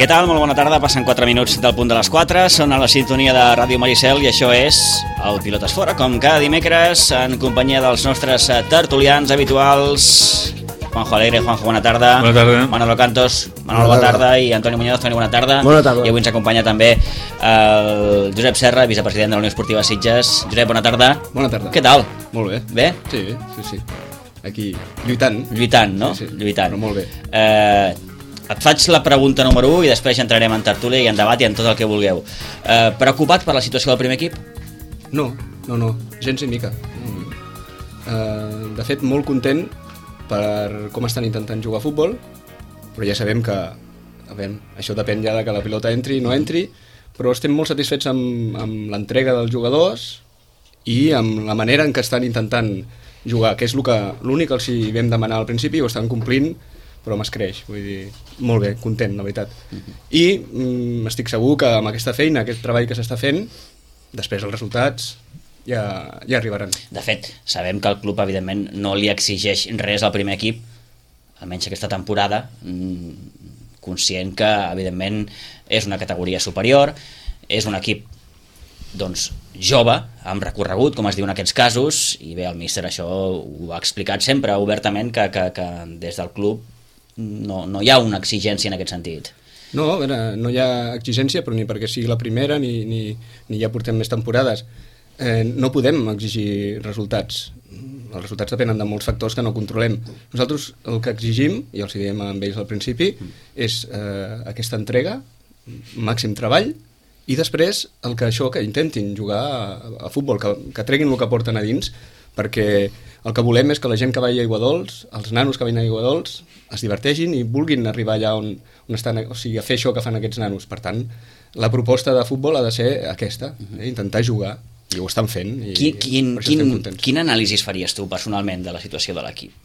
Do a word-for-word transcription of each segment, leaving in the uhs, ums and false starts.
Què tal? Molt bona tarda, passen quatre minuts del punt de les quatre, són a la sintonia de Ràdio Maricel i això és el Pilotes Fora, com cada dimecres, en companyia dels nostres tertulians habituals. Juanjo Alegre, Juanjo, bona tarda. Bona tarda. Manolo Cantos, Manolo, bona tarda. I Antoni Muñoz, Toni, bona tarda. Bona tarda. I avui ens acompanya també el Josep Serra, vicepresident de la Unió Esportiva Sitges. Josep, bona tarda. Bona tarda. Què tal? Molt bé. Bé? Sí, sí, sí. Aquí, lluitant. Lluitant, no? Sí, sí. Lluitant. Però molt bé. Eh... Et faig la pregunta número u i després entrarem en tertúlia i en debat i en tot el que vulgueu. Eh, preocupat per la situació del primer equip? No, no, no, gens ni mica. Mm. Eh, de fet, molt content per com estan intentant jugar a futbol, però ja sabem que, a veure, això depèn ja de que la pilota entri o no entri, però estem molt satisfets amb, amb l'entrega dels jugadors i amb la manera en què estan intentant jugar, que és l'únic que els hi vam demanar al principi, ho estan complint, però m'escreix, vull dir, molt bé, content, la veritat. Uh-huh. I mm, estic segur que amb aquesta feina, aquest treball que s'està fent, després els resultats ja, ja arribaran. De fet, sabem que el club, evidentment, no li exigeix res al primer equip, almenys aquesta temporada, mm, conscient que, evidentment, és una categoria superior, és un equip doncs, jove, amb recorregut, com es diu en aquests casos, i bé, el míster això ho ha explicat sempre obertament, que, que, que des del club No, no hi ha una exigència en aquest sentit. No, a veure, no hi ha exigència, però ni perquè sigui la primera ni, ni, ni ja portem més temporades. Eh, no podem exigir resultats. Els resultats depenen de molts factors que no controlem. Nosaltres el que exigim, i els diem amb ells al principi, és eh, aquesta entrega, màxim treball, i després el que això, que intentin jugar a, a futbol, que, que treguin el que porten a dins, perquè el que volem és que la gent que vagi a Aiguadols, els nanos que vagin a Aiguadols, es divertegin i vulguin arribar allà on, on estan, o sigui, a fer això que fan aquests nanos. Per tant, la proposta de futbol ha de ser aquesta, eh? Intentar jugar, i ho estan fent, i quin, quin, per això quin, estem contents. Quin anàlisi faries tu personalment de la situació de l'equip?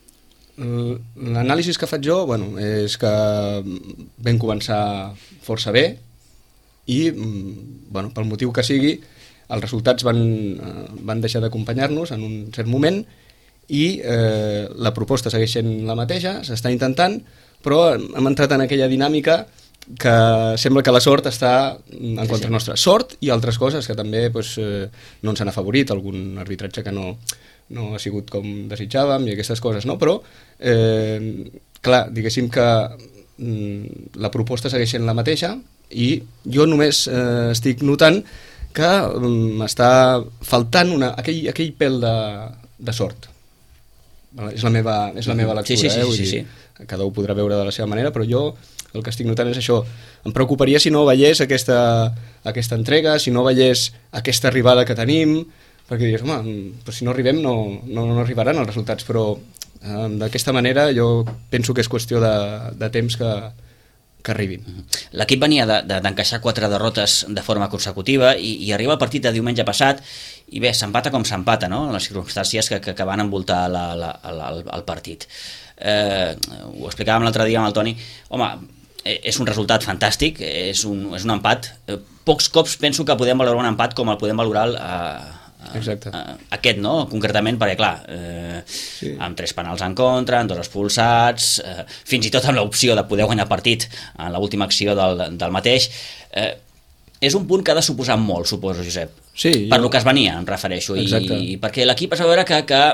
L'anàlisi que faig jo, bueno, és que vam començar força bé i, bueno, pel motiu que sigui, els resultats van, van deixar d'acompanyar-nos en un cert moment i eh, la proposta segueix sent la mateixa, s'està intentant, però hem entrat en aquella dinàmica que sembla que la sort està en contra sí, sí. nostra. Sort i altres coses que també pues, eh, no ens han afavorit, algun arbitratge que no, no ha sigut com desitjàvem i aquestes coses, no? Però, eh, clar, diguéssim que mm, la proposta segueix sent la mateixa i jo només eh, estic notant que m'està faltant una, aquell, aquell pèl de, de sort. És la meva, és la meva lectura, sí, sí, sí, eh? Vull sí, dir, sí. Cada un podrà veure de la seva manera, però jo el que estic notant és això. Em preocuparia si no veiés aquesta, aquesta entrega, si no veiés aquesta arribada que tenim, perquè diries, home, però si no arribem no, no, no arribaran els resultats, però eh, d'aquesta manera jo penso que és qüestió de, de temps que que arribin. L'equip venia d'encaixar de, de, quatre derrotes de forma consecutiva i, i arriba el partit de diumenge passat i bé, s'empata com s'empata, no? En les circumstàncies que, que, que van envoltar la, la, la, el, el partit. Eh, ho explicàvem l'altre dia amb el Toni. Home, és un resultat fantàstic, és un, és un empat. Eh, pocs cops penso que podem valorar un empat com el podem valorar eh, Exacte. Aquest, no? Concretament, perquè clar, eh, sí. amb tres penals en contra, amb dos expulsats, eh, fins i tot amb l'opció de poder guanyar partit en l'última acció del, del mateix, eh, és un punt que ha de suposar molt, suposo, Josep. Sí, per jo... lo que es venia, em refereixo. Exacte. I, perquè l'equip es va veure que, que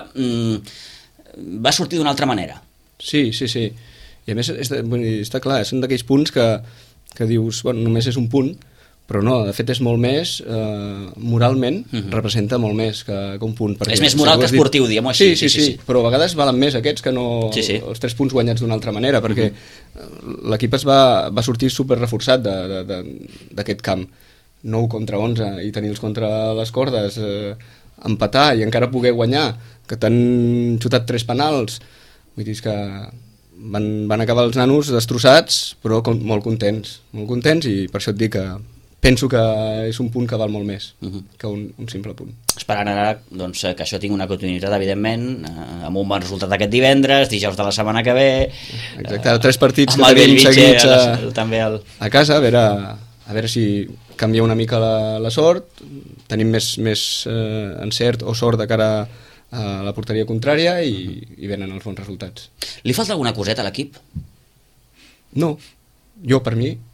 mm, va sortir d'una altra manera. Sí, sí, sí. I a més, és de, està clar, són d'aquells punts que, que dius, bueno, només és un punt, però no, de fet és molt més, eh, moralment, uh-huh. representa molt més que, que un punt. És més moral que esportiu, diguem-ho així. Sí sí, sí, sí, sí, però a vegades valen més aquests que no sí, sí. els tres punts guanyats d'una altra manera, perquè uh-huh. l'equip es va, va sortir super reforçat d'aquest camp. nou contra onze, i tenir-los contra les cordes, eh, empatar i encara poder guanyar, que t'han xutat tres penals. Vull dir, és que van, van acabar els nanos destrossats, però com, molt contents, molt contents, i per això et dic que penso que és un punt que val molt més uh-huh. que un, un simple punt. Esperant ara doncs, que això tingui una continuïtat, evidentment, eh, amb un bon resultat aquest divendres, dijous de la setmana que ve... Exacte, eh, tres partits que tenim seguits a, també el... a casa, a veure, a veure si canvia una mica la, la sort, tenim més, més eh, encert o sort de cara a la porteria contrària i, uh-huh. i venen els bons resultats. Li falta alguna coseta a l'equip? No, jo per mi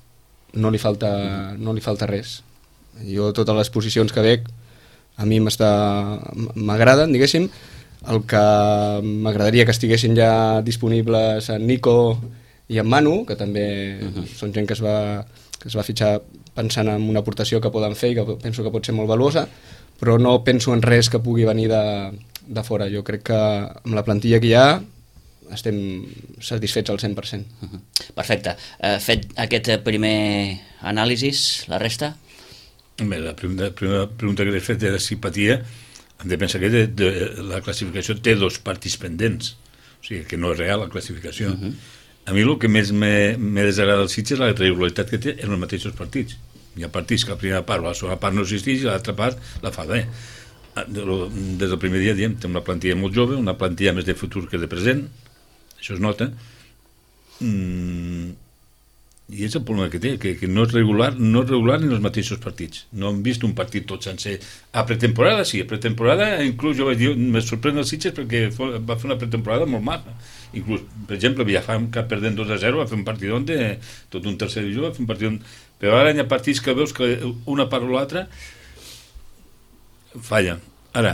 no li falta, no li falta res. Jo totes les posicions que veig a mi m'agraden, diguéssim. El que m'agradaria que estiguessin ja disponibles en Nico i en Manu, que també uh-huh. són gent que es, va, que es va fitxar pensant en una aportació que poden fer i que penso que pot ser molt valuosa, però no penso en res que pugui venir de, de fora. Jo crec que amb la plantilla que hi ha estem satisfets al cent per cent. Uh-huh. Perfecte. Uh, fet aquest primer anàlisis, la resta? Bé, la primera, primera pregunta que he fet era simpatia. Hem de pensar que de, de, la classificació té dos partits pendents, o sigui que no és real la classificació. Uh-huh. A mi el que més m'he desagradat del Sitges és la regularitat que té en els mateixos partits. Hi ha partits que la primera part o la segona part no existeix i l'altra part la fa bé. Des del primer dia diem, té una plantilla molt jove, una plantilla més de futur que de present, això es nota, mm, i és el problema que té, que, que no és regular, no és regular en els mateixos partits. No hem vist un partit tot sencer. A pretemporada, sí, a pretemporada, inclús jo vaig dir, me sorprèn el Sitges perquè va fer una pretemporada molt maca. Inclús, per exemple, Villafranca que perdent dos a zero va fer un partit on de tot un tercer divisió, va fer un partit on... Però ara hi ha partits que veus que una part o l'altra falla. Ara,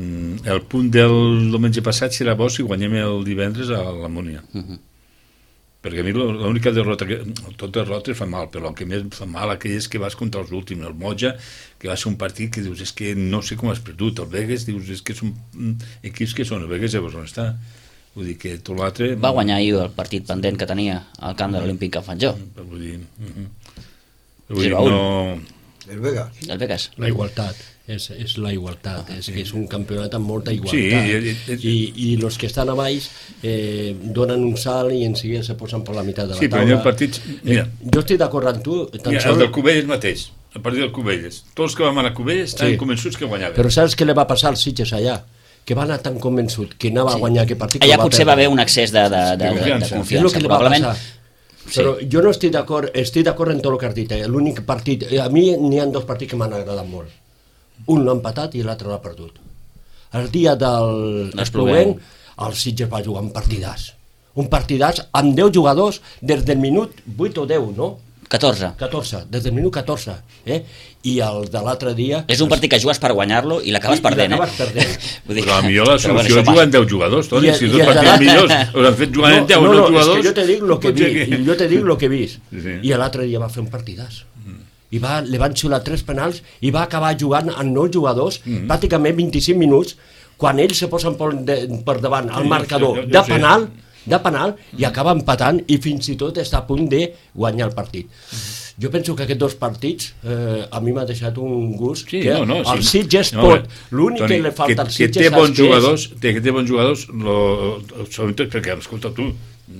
el punt del diumenge passat serà bo si guanyem el divendres a l'Amònia. Uh-huh. Perquè a mi l'única derrota que... Tot derrotes fa mal, però el que més fa mal aquell és que vas contra els últims. El Motja, que va ser un partit que dius, és que no sé com has perdut. El Vegas, dius, és que són equips que són. El Vegas llavors on està. Vull dir que tot l'altre... Va guanyar ahir el partit pendent que tenia al camp de l'Olímpic Can Fatjó. Vull dir... Uh-huh. Vull dir, no... El Vegas. El Vegas. La igualtat. És, és la igualtat, és que és un campionat amb molta igualtat, sí, i, i els que estan a baix eh, donen un salt i en seguida se posen per la meitat de la sí, taula. Sí, però hi ha partits... Mira, eh, jo estic d'acord amb tu... Mira, sol... el del Cubelles mateix, el partit del Cubelles. Tots els que vam anar a Cubelles estaven sí. convençuts que guanyaven. Però saps què li va passar als Sitges allà? Que va anar tan convençut que anava sí. a guanyar aquest partit... Allà potser va haver un excés de, de, de, de, confiança. de confiança, és el que li va probablement. Passar. Sí. Però jo no estic d'acord, estic d'acord en tot el que has dit. Eh? L'únic partit... A mi n'hi ha dos partits que m'han agradat molt. Un l'ha empatat i l'altre l'ha perdut. El dia del Espluguent, el Sitges va jugar un partidàs. Un partidàs amb deu jugadors des del minut vuit o deu, no? catorze. catorze, des del minut catorze. Eh? I el de l'altre dia... És un partit que jugues per guanyar-lo i l'acabes perdent, i l'acabes perdent. eh? Dir... Però a millor la solució és jugar amb deu jugadors, Toni. Si dos partits millors us han fet jugar amb deu no, no, jugadors... No, és que jo te dic el que, vi, que... jo te dic lo que he vist. Sí. I l'altre dia va fer un partidàs. I va, li van xiular tres penals i va acabar jugant amb nou jugadors mm-hmm. pràcticament vint-i-cinc minuts quan ells se posen per, de, per davant al marcador de penal, de penal mm-hmm. i acaba empatant i fins i tot està a punt de guanyar el partit. Mm-hmm. Jo penso que aquests dos partits eh, a mi m'ha deixat un gust sí, que no, no, el sí. Sitges no, pot, l'únic Toni, que li falta al Sitges que té bons jugadors, té, que té bons jugadors lo, sobretot perquè, escolta tu,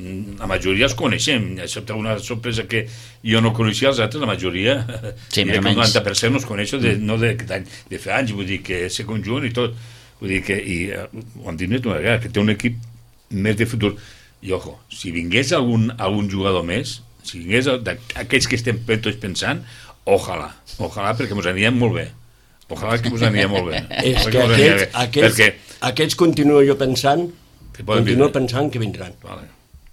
la majoria els coneixem, excepte una sorpresa que jo no coneixia, els altres, la majoria, sí, que el noranta per cent els coneixo, de, no de, de fer anys, vull dir que és conjunt i tot, vull dir que, i ho hem dit més d'una vegada, que té un equip més de futur. I ojo, si vingués algun, algun jugador més, si vingués aquells que estem tots pensant, ojalà, ojalà, perquè ens aniríem molt bé. Ojalà que ens aniríem molt bé. És que aquests, aquests, perquè... aquests continuo jo pensant, continuo pensant que vindran. Vale.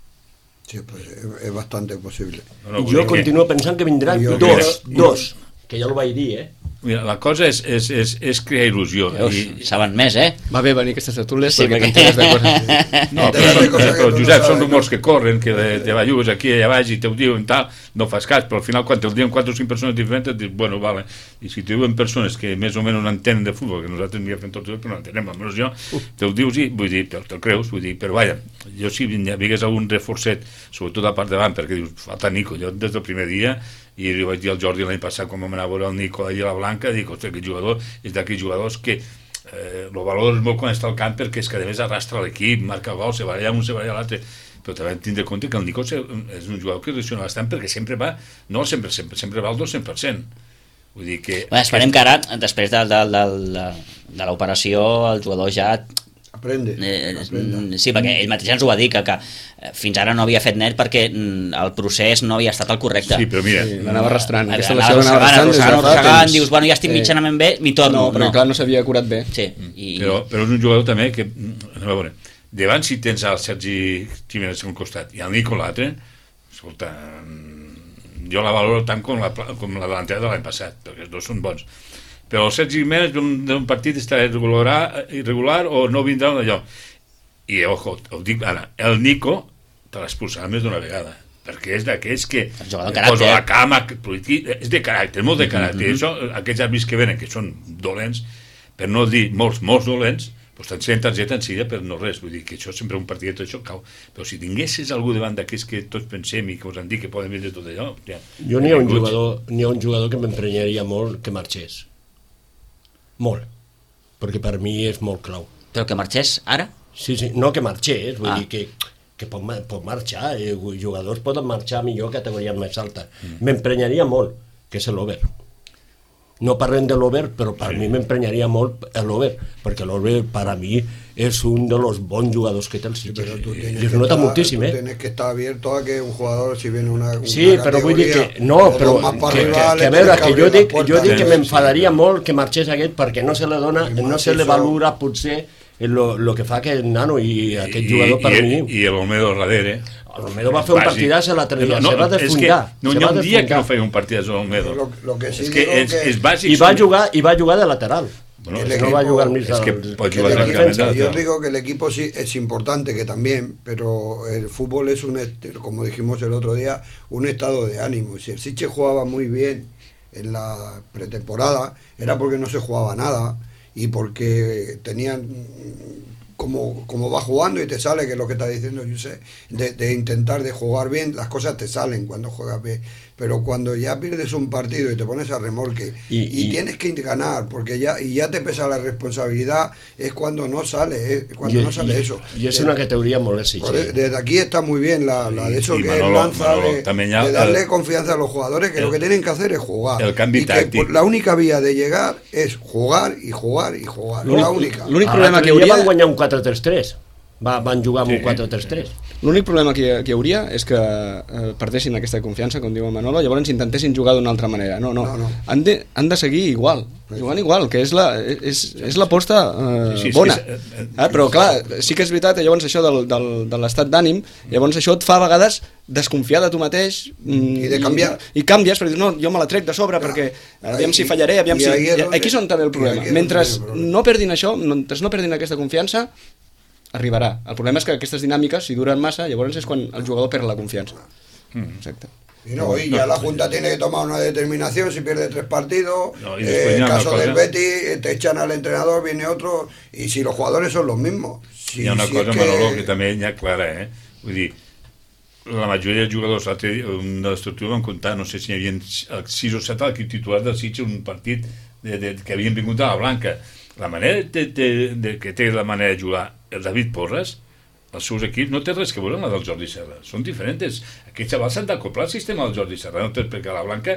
Sí, pues es bastante posible. No, no, jo continuo que... pensant que vindran jo dos, que... dos, que ja ho vaig dir, eh? Mira, la cosa és, és, és, és crear il·lusió. Veus, i... saben més, eh? Va bé venir aquestes tertúlies sí, perquè t'enteres de coses. No, però, però, però Josep, són rumors que corren, que te ballues aquí i allà baix i te ho diuen tal, no fas cas, però al final quan te ho diuen quatre o cinc persones diferents, dius, bueno, vale. I si te diuen persones que més o menys no entenen de futbol, que nosaltres m'hi fem tots, però no entenem, almenys jo, te ho dius i, vull dir, te'l creus, vull dir, però vaja, jo si vingués algun reforçat, sobretot a part davant, perquè dius, falta Nico, jo des del primer dia, i li vaig dir al Jordi l'any passat quan vam anar a veure el Nico i la Blanca, dic, ostres, aquest jugador és d'aquells jugadors que eh, el valor és molt quan està al camp perquè és que a més arrastra l'equip, marca gol, se baralla un, se baralla l'altre, però també hem de tindre compte que el Nico és un jugador que reacciona bastant perquè sempre va, no al cent per cent, sempre, sempre va al dos cents per cent. Vull dir que... Bueno, esperem que ara, després de, de, de, de, de l'operació, el jugador ja... Aprende, eh, aprende. Sí, perquè ell mateix ens ho va dir, que, que fins ara no havia fet net perquè el procés no havia estat el correcte. Sí, però mira... Sí, l'anava arrastrant. A Aquesta anava lesió l'anava arrastrant, arrastrant, arrastrant, dius, bueno, ja estic mitjanament bé, m'hi torno. No, però no. clar, no s'havia curat bé. Sí, i... però, però és un jugador també que... A veure, davant si tens el Sergi Jiménez a un costat i el Nico l'altre, escolta, jo la valoro tant com la, com la delantera de l'any passat, perquè els dos són bons. Però el Sergi Jiménez d'un partit estarà irregular, irregular o no vindrà d'allò. I, ojo, ho dic ara, el Nico te l'expulsarà més d'una vegada, perquè és d'aquells que posa la cama, és de caràcter, molt de caràcter. Mm-hmm. Això, aquests àrbits que venen, que són dolents, per no dir molts, molts dolents, doncs t'encenen targeta en sida per no res, vull dir que això sempre un partidet, això cau. Però si tinguessis algú davant d'aquells que tots pensem i que us han dit que poden vindre tot allò... Ja, jo n'hi ha, un jugador, n'hi ha un jugador que m'emprenyaria molt que marxés. Molt. Perquè per mi és molt clau. Però que marxés ara? Sí, sí, no que marxés, vull ah. dir que, que pot, pot marxar, eh, jugadors poden marxar millor categoria més alta. Mm. M'emprenyaria molt, que és l'Over. No parlem de l'Over, però per sí. mi m'emprenyaria molt l'Over, perquè l'Over per a mi és un de los bons jugadors que té el Sitges. Sí, I es nota estar, moltíssim, eh? Tienes que estar abierto a que un jugador, si viene una, una sí, però vull dir que, no, però que, que, que a veure, que jo dic, jo dic que m'enfadaria molt que marxés aquest perquè no se le dona, no se le valora potser el que fa aquest nano i aquest jugador per mi. I l'Olmedo darrere. L'Olmedo va fer un partidàs a la tercera, no, se va desfundar. No hi ha un dia que no feia un partidàs a l'Olmedo. Lo, lo que sí és que és, és bàsic. I va jugar, i va jugar de lateral. Bueno, no equipo, va a jugar es que al, puede jugar el equipo, yo digo que el equipo sí es importante, que también, pero el fútbol es un, como dijimos el otro día, un estado de ánimo. Si el Sitges jugaba muy bien en la pretemporada, era porque no se jugaba nada y porque tenían, como, como va jugando y te sale, que es lo que está diciendo José, de, de intentar de jugar bien, las cosas te salen cuando juegas bien. Pero cuando ya pierdes un partido y te pones a remolque y, y, y tienes que ganar, porque ya y ya te pesa la responsabilidad, es cuando no sale, es cuando y, no sale y, eso. Y es una categoría molesta. Desde aquí está muy bien la, la de eso y que Manolo, lanza Manolo, de, de darle el, confianza a los jugadores, que el, lo que tienen que hacer es jugar. El cambio y que la única vía de llegar es jugar y jugar y jugar. La única. L'únic problema que hauria... van guanyar un quatre tres tres. Va, van jugar amb sí, un quatre tres tres. L'únic problema que, que hi hauria és que eh, perdessin aquesta confiança, com diu el Manolo, llavors intentessin jugar d'una altra manera. No, no, no, no. Han, de, han de seguir igual, jugant igual, que és la, és, és l'aposta eh, sí, sí, bona. Sí, sí. Eh, però clar, sí que és veritat, llavors això del, del, de l'estat d'ànim, llavors això et fa a vegades desconfiar de tu mateix i, de canviar. i, i canvies, perquè no, jo me la trec de sobre clar. Perquè aviam si fallaré, aviam si... Aquí és on també el problema. Mentre no perdin això, mentre no perdin aquesta confiança, arribarà. El problema és que aquestes dinàmiques, si duren massa, llavors és quan el jugador perd la confianza. Mm. Exacte. Y no, y ya la Junta tiene que tomar una determinación si pierde tres partidos. No, eh, en el caso del Betis, te echan al entrenador, viene otro, y si los jugadores son los mismos. Si, hi ha una si cosa, que... Manolo, que també hi ha clara, eh? Vull dir, la majoria de jugadors de l'estructura van comptar, no sé si hi havia sis o set equips titulars del Sitges, un partit de, de, que havien vingut a la Blanca. La manera de, de, de, que té la manera de jugar el David Porres, els seus equips, no té res que veure amb la del Jordi Serra. Són diferents. Aquests xavals s'han d'acoplar al sistema del Jordi Serra, no té, perquè la Blanca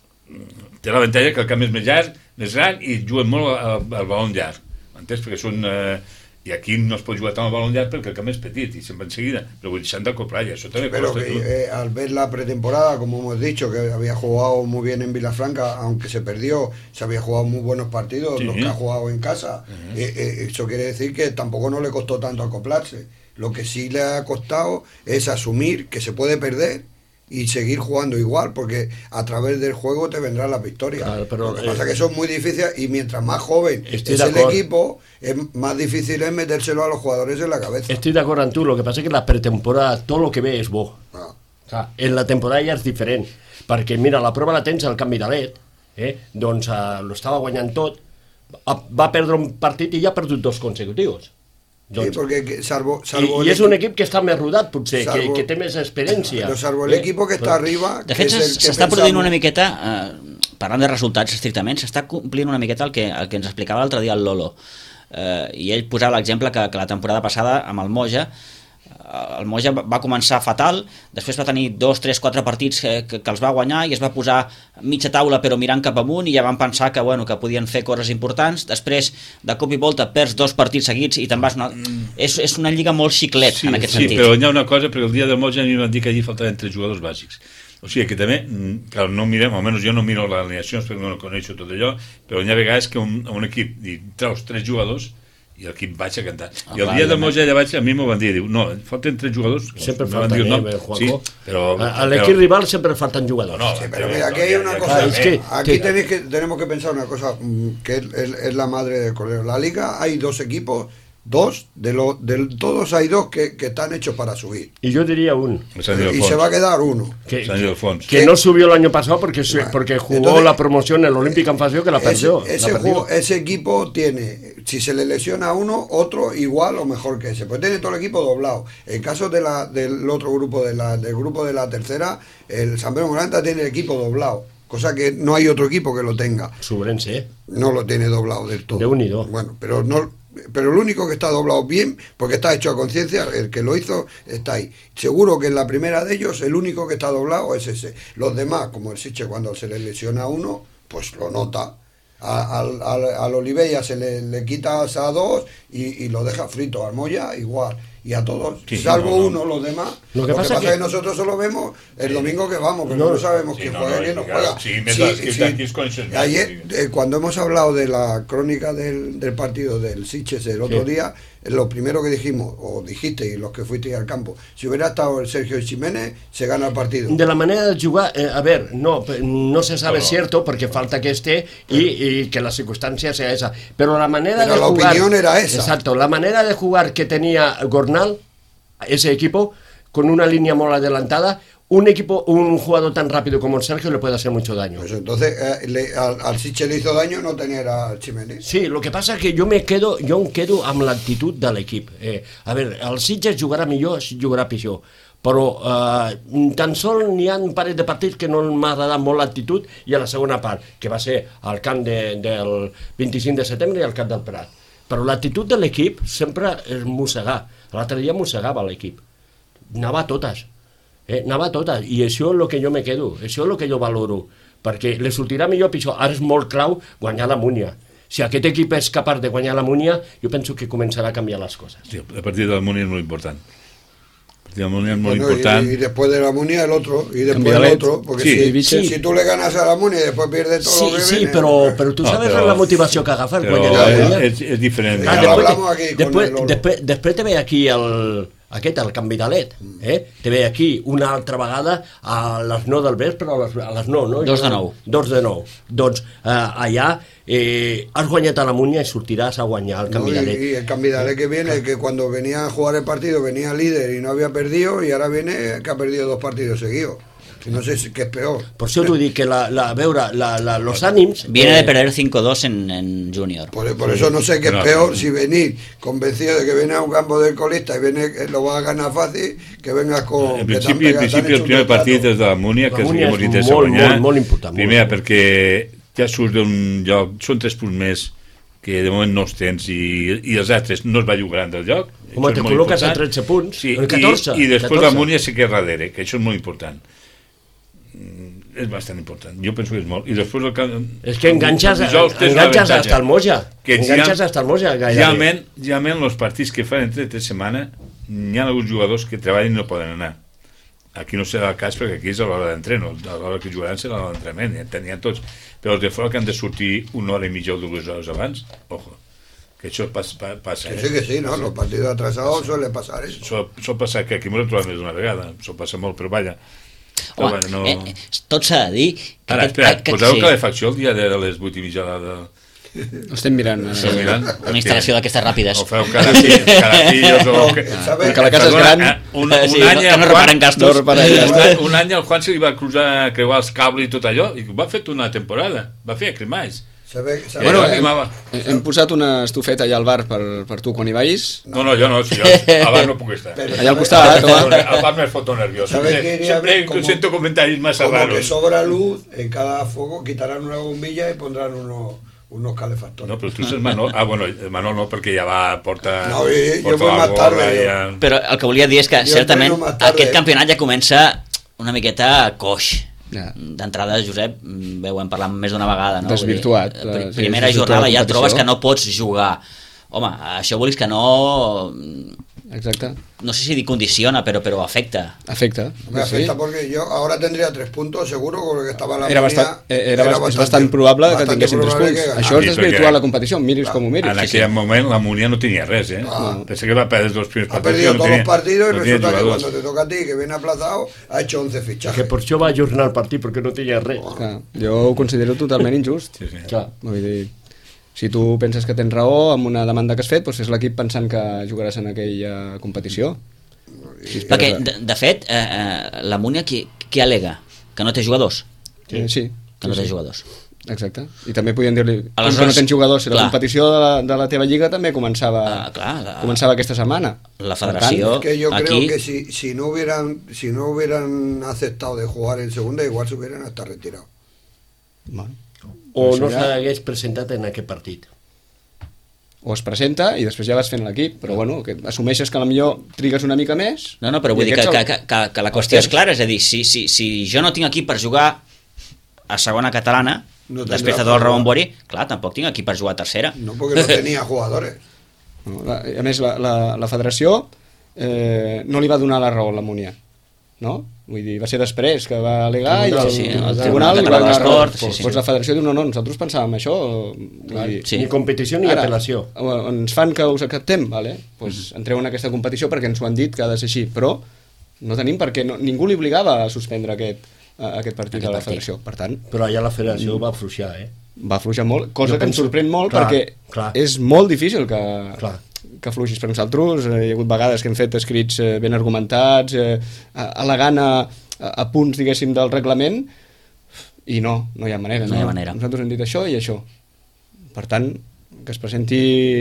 té l'avantatge que el camp és més llarg, més gran i juguen molt al, al baló llarg. Entens? Perquè són... Eh, i aquí no es pot jugar tant al balón llarg perquè el camp és petit y se'n va enseguida, pero se han de acoplar y eso también. Pero que, eh, al ver la pretemporada, como hemos dicho, que había jugado muy bien en Vilafranca, aunque se perdió, se había jugado muy buenos partidos, sí. Los que ha jugado en casa, uh-huh. eh, eh, eso quiere decir que tampoco no le costó tanto acoplarse. Lo que sí le ha costado es asumir que se puede perder y seguir jugando igual, porque a través del juego te vendrán las victorias. Claro, pero, lo que pasa es eh, que eso es muy difícil y mientras más joven es el equipo, es más difícil es metérselo a los jugadores en la cabeza. Estoy de acuerdo amb tu, lo que pasa es que la pretemporada, tot el que ve és bo. Ah. O sea, en la temporada ja és diferent, perquè mira, la prova la tens al Camp Miralet, eh? doncs uh, lo estava guanyant tot, va perdre un partit i ja ha perdut dos consecutius. Doncs, sí, porque salvo, salvo I, i és un equip que està més rodat, potser, salvo, que, que té més experiència. Però salvo l'equip que està arriba... De fet, s'està produint una miqueta, eh, parlant de resultats estrictament, s'està complint una miqueta el que, el que ens explicava l'altre dia el Lolo. Eh, I ell posava l'exemple que, que la temporada passada amb el Moja, el Moja va començar fatal, després va tenir dos, tres, quatre partits que, que, que els va guanyar i es va posar mitja taula però mirant cap amunt i ja van pensar que, bueno, que podien fer coses importants. Després, de cop i volta, perds dos partits seguits i te'n vas una... És, és una lliga molt xiclet, sí, en aquest sí, sentit. Sí, però hi ha una cosa, perquè el dia del Moja a mi van dir que allí faltaven tres jugadors bàsics. O sigui que també, clar, no mirem, almenys jo no miro les alineacions perquè no coneixo tot allò, però hi ha vegades que un, un equip i treus tres jugadors i l'equip baix a cantar. Ah, I el clar, dia de evidentment. Moja allà baix a mi m'ho van dir, diu, no, falten tres jugadors. Sempre me van falten, dir el eh, nom. Juanjo? Sí, però... A, a però- l'equip rival sempre falten jugadors. No, Sí, pero mira, aquí hay una cosa. es que- Aquí que- tenéis que, tenemos que pensar una cosa mm, que es, es- es la madre del cordero. La liga hay dos equipos, dos, de los de todos hay dos que, que están hechos para subir. Y yo diría un. Sant Y Ildefons. se va a quedar uno. Que, Sant Ildefons. que no subió el año pasado porque, su- Bueno, porque jugó entonces, la promoción en el Olímpica en Fasio que la Ese, perdió. ese, la perdió. juego- ese equipo tiene, si se le lesiona a uno, otro igual o mejor que ese. Pues tiene todo el equipo doblado. En caso de la, del otro grupo, de la, del grupo de la tercera, el San Pedro Moranta tiene el equipo doblado. Cosa que no hay otro equipo que lo tenga. Subrense, ¿eh? No lo tiene doblado del todo. De unido. Bueno, pero no, pero el único que está doblado bien, porque está hecho a conciencia, el que lo hizo está ahí. Seguro que en la primera de ellos, el único que está doblado es ese. Los demás, como el Siche, cuando se le lesiona a uno, pues lo nota. A- Al, al, al Oliveira se le, le quitas a dos y, y lo deja frito. Al Moya igual. Y a todos, Sí, salvo no, no. uno, los demás. Lo que pasa es que- que nosotros solo vemos el domingo que vamos, que no, No, sabemos sí, quién no, juega no, y quién no claro, juega. sí, mientras que aquí es con ese- Ayer, eh, cuando hemos hablado de la crónica del, del partido del Sitges el otro Sí. día, eh, lo primero que dijimos, o dijiste y los que fuisteis al campo, si hubiera estado el Sergio Ximénez, se gana el partido. De la manera de jugar, eh, a ver, no, pe- no se sabe Pero- cierto porque falta que esté y, y que la circunstancia sea esa. Pero la manera Pero de la jugar. opinión era esa. Exacto, la manera de jugar que tenía Gornal, ese equipo, con una línea muy adelantada, un equipo, un jugador tan rápido como el Sergio le puede hacer mucho daño. Pues entonces eh, le- al, al Sitges le hizo daño no tener a Ximénez. Sí, lo que passa és que jo me quedo, jo em quedo amb l'actitud de l'equip. Eh, a veure, el Sitges jugarà millor, jugarà pitjor, però eh, tan sol n'hi ha un parell de partits que no m'ha agradat molt l'actitud i a la segona part, que va ser al camp de, del vint-i-cinc de setembre i al camp del Prat. Però l'actitud de l'equip sempre és mossegar. L'altre dia mossegava l'equip. Anava a totes. Eh, anava a totes. I això és el que jo me quedo, això és el que jo valoro. Perquè li sortirà millor o pitjor. Ara és molt clau guanyar la Múnia. Si aquest equip és capaç de guanyar la Múnia, jo penso que començarà a canviar les coses. Sí, a partir del Muni és molt important. A partir del Muni és molt Bueno, important. y, y después de la Munia el otro, y después el Cambialet. otro, porque Sí, si, sí. si tú le ganas a la Munia y después pierdes todo Sí, lo que sí, viene, però, pues, però tu No, sabes però- la motivació que agafa el Però guanyar la Múnia? és, és diferent. Ja Ah, lo després, hablamos aquí con després, el Lolo. després, després te ve aquí el, aquest, el canvi d'alet, eh? Te ve aquí una altra vegada a les nou del vespre, a les, a les nou, no? Dos de nou. Dos de nou. Doncs eh, allà eh, has guanyat a la Múnia i sortiràs a guanyar el No, canvi y, d'alet. y el Cambidale que viene, que cuando venía a jugar el partido venía líder y no había perdido, y ahora viene que ha perdido dos partidos seguidos. Y no sé si qué es peor. Per això t'ho dic, que la, la, a veure, la, la, los ànims... Viene eh, de perder cinco dos en, en Junior. Por, por eso no sé qué es No, peor, no. si venir convencido de que viene a un campo del colista y viene que lo va a ganar fácil, que vengas con... En que t'han principi, en pegat, t'han principi hecho el un primer retrato. partit és de la Múnia, que La és Múnia el és que m'interessa molt, guanyar. molt, molt important, molt Primer, important. perquè ja surts d'un lloc, són tres punts més que de moment no els tens i, i els altres no es va jugant del lloc. Home, Això és te molt col·loques a important. tretze punts, Sí, en catorze, i, i després catorze. la Múnia sí que és darrere, que això és molt important. Mm, És bastant important, jo penso que és molt. I després el camp... És que enganxes, el dijous tens un enganxes avantatge. hasta el Moja. Que Enganxes ja- hasta el Moja. Gairebé. Realment, realment els partits que fan entre tres setmanes hi ha alguns jugadors que treballen i no poden anar. Aquí no serà el cas perquè aquí és a l'hora d'entreno, a l'hora que jugaran serà a l'entrenament, ja en tenien tots. Però els de fora que han de sortir una hora i mitja o dues hores abans, ojo, que això passa. passa Que eh? sí, que sí, ¿no? Los partidos atrasados suele pasar eso. Sol, sol passar, que aquí m'ho he trobat més d'una vegada, sol passar molt, però vaja. Però, Home, vaja, no... eh, eh, tot s'ha de dir que Ara, aquest- espera, aquest- poseu sí. calefacció el dia de les vuit i mitja de... Estem mirant. Eh, Sí, mirant, una perquè- instal·lació d'aquestes ràpides. O feu caratillos, caratillos o... que- ¿sabes? que la casa és Perdona, gran. eh, Un, un Eh, sí, any no- que al no Juan- reparen gastos. No reparen un, gastos. any- un any al Juan se li va cruzar, creuar els cables i tot allò, i ho va fer tota una temporada, va fer a cremais. Se ve, se Bueno, ve- eh, hem, hem posat una estufeta allà al bar per, per tu quan hi vagis. No, no, jo no, si jo a bar no puc estar. Pero- Allà al costat, home. A bar me foto nervioso. ¿Sabes qué Siempre, iría bien? siempre Como- siento comentarios más como que raros. sobra luz, en cada fuego quitarán una bombilla y pondrán unos, unos calefactores. No, però tu ets Manol. Ah, bueno, el Manol no, perquè ja va, porta... No, jo- jo porta vull la més gorra, tarde, jo. ja... Però el que volia dir és que, Jo certament, entreno más tarde. aquest campionat ja comença una miqueta coix. Ja. D'entrada, Josep, bé, ho hem parlat més d'una vegada, no? Desvirtuat, Vull dir, eh, sí, primera desvirtuat jornada la ja competició. trobes que no pots jugar. Home, això volis que no... exacte. No sé si dir condiciona, pero, pero afecta. Afecta. Me afecta sí. porque yo ahora tendría tres puntos seguro, porque estaba la Era, bastant, era, era bastant, bastant probable que tinguessin tres punts. Que Això és desvirtuar la competició, miris com ho miris. En aquell moment la Múnia no tenia res, eh? Ah. Pensa que va perdre els dos primers Ha partits. perdido no todos tenia, los partidos y no resulta que jugadors. cuando te toca a ti, que viene aplazado, ha hecho once fichajes. Que per això va ajornar el partit, perquè no tenia res. Clar, jo ho considero totalment injust. Sí, sí. Clar. Vull dir, si tu penses que tens raó amb una demanda que has fet, doncs és l'equip pensant que jugaràs en aquella competició. Si Perquè, de, de fet, eh, eh, la Múnia qui, qui alega? Que no té jugadors? Eh, sí. Que no sí, té sí. jugadors. Exacte. I també podien dir-li, com Aleshores, que no tens jugadors, si la clar. competició de la, de la teva lliga també començava, Ah, clar, la- començava aquesta setmana. La Per federació- Es que yo Aquí- creo que si, si no hubieran si no hubieran aceptado de jugar en segunda, igual se hubieran hasta retirado. Tant, bueno, O Això no ja- s'hagués presentat en aquest partit. o es presenta i després ja vas fent l'equip, però bueno, que assumeixes que potser trigues una mica més. No, no, però i vull dir que, aquests que, el- que, que, que la qüestió és clara, és a dir, si, si, si jo no tinc equip per jugar a segona catalana, No després tindràs de tot el per Ramon jugar. Bori, clar, tampoc tinc equip per jugar a tercera. No porque no tenía jugadores. No, la, a més, la, la, la federació eh, no li va donar la raó a la Múnia, no? Vull dir, va ser després que va al·legar i el, Sí, sí, el el Tribunal tribunal li va Català de donar raó. l'Esport, sí, sí. Doncs la federació diu, no, no, nosaltres pensàvem això. Vull dir, Sí. Ni competició ni Ara, apel·lació. eh, ens fan que us acceptem, vale? pues entreu en aquesta competició perquè ens ho han dit que ha de ser així, però no tenim perquè no, ningú li obligava a suspendre aquest, a, aquest partit Aquest a la partit. federació. Per tant, Però allà la federació va afluixar, eh? va afluixar molt, cosa Jo que ens penso- sorprèn molt clar, perquè clar. és molt difícil que, Clar. que fluixis per nosaltres. Eh, hi ha hagut vegades que hem fet escrits eh, ben argumentats, eh, al·legant a, a, a punts, diguéssim, del reglament, i no, no hi ha manera. No hi ha manera. Nosaltres hem dit això i això. Per tant, que es presenti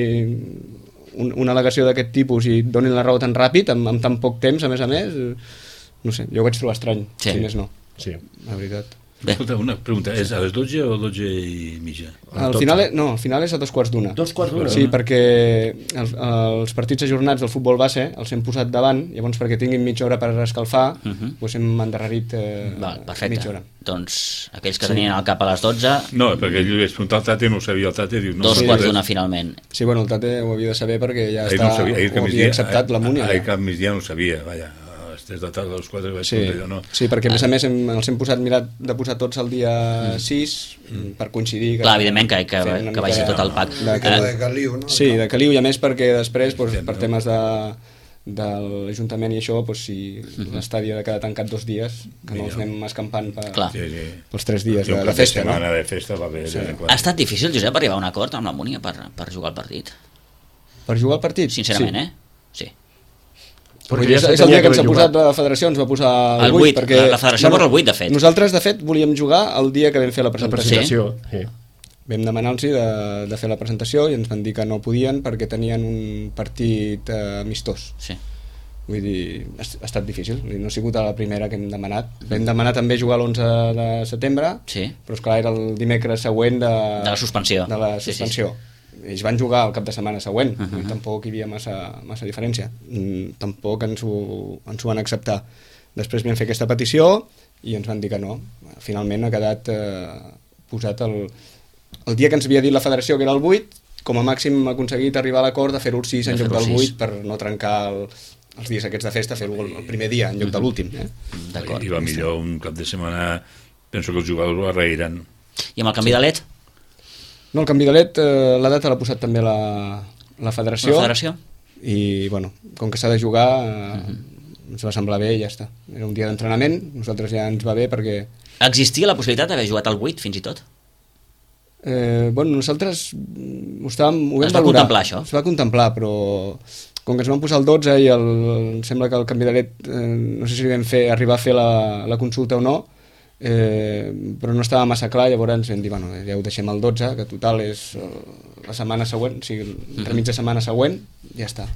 un, una al·legació d'aquest tipus i donin la raó tan ràpid, amb, amb tan poc temps, a més a més, eh, no sé, jo ho vaig trobar estrany, Sí. si més no, Sí. la veritat. Bé. Escolta, una pregunta, és a les dotze o dotze i mitja? Al final, és- no, al final és a dos quarts d'una. Dos quarts d'una? Sí, perquè els, els partits ajornats del futbol base els hem posat davant, llavors perquè tinguin mitja hora per escalfar, uh -huh. doncs hem endarrerit eh, Val, perfecte. mitja hora. Doncs aquells que tenien el cap a les dotze, No, perquè jo li vaig preguntar al Tate, no ho sabia el Tate, diu... No, dos no, quarts res. d'una finalment. Sí, bueno, el Tate ho havia de saber perquè ja Ahir està, no ho sabia, ahir ho que havia migdia, acceptat la Múnia. Ahir ja. cap migdia no ho sabia, vaja, a les tres de la tarda, a les quatre vaig Sí, preguntar jo, no. sí, perquè a més a més hem, els hem posat mirat de posar tots el dia sis mm. per coincidir. Que, Clar, evidentment que, que, fent una que mica vagi de- tot el pack. de- Que lo de Caliu, ¿no? Sí, de caliu, i a més perquè després, doncs, Sí, per no? temes de, de l'Ajuntament i això, doncs, si l'estadi ha de quedar tancat dos dies, que no els anem escampant per, Clar. Sí, sí. pels tres dies I un de, cap de festa, setmana no? de festa va bé. Sí. Ha estat difícil, Josep, arribar a un acord amb la Múnia per, per jugar el partit? Per jugar al partit? Sincerament, sí. eh? Sí. Vull dir, és, és el dia que ens ha posat la federació, ens va posar el, El vuit, vuit, perquè... la- la federació posa el vuit, de fet. Nosaltres, de fet, volíem jugar el dia que vam fer la La presentació. presentació. Sí. Vam demanar-los de, de fer la presentació i ens van dir que no podien perquè tenien un partit eh, amistós. Sí. Vull dir, ha, ha estat difícil, vull dir, no ha sigut la primera que hem demanat. Vam demanar també jugar l'onze de setembre, Sí. però esclar, era el dimecres següent de, De la suspensió. De la Sí, sí, suspensió. Ells van jugar el cap de setmana següent, uh -huh. tampoc hi havia massa, massa diferència. Mm, tampoc ens ho, ens ho van acceptar. Després vam fer aquesta petició i ens van dir que no. Finalment ha quedat eh, posat el, el dia que ens havia dit la federació, que era el vuit, com a màxim hem aconseguit arribar a l'acord de fer-ho el sis en De lloc fer-ho del el sis. vuit per no trencar el, els dies aquests de festa, fer-ho el, el primer dia en lloc de l'últim. Eh? D'acord. I va millor un cap de setmana, penso que els jugadors ho arrairan. I amb el canvi de L E D? No, el canvi de L E D, eh, la data l'ha posat també la, la federació. La federació? I, bueno, com que s'ha de jugar, eh, uh-huh. ens va semblar bé i ja està. Era un dia d'entrenament, nosaltres ja ens va bé perquè... Existia la possibilitat d'haver jugat al vuit, fins i tot? Eh, bueno, nosaltres ho, estàvem, ho vam Es va valorar. contemplar, això? Es va contemplar, però com que ens van posar el dotze i el, em sembla que el canvi de L E D, eh, no sé si vam fer, arribar a fer la, la consulta o no, eh, però no estava massa clar, llavors ens vam dir, bueno, ja ho deixem al dotze, que total és eh, la setmana següent, o sigui, entre mitja setmana següent, ja està.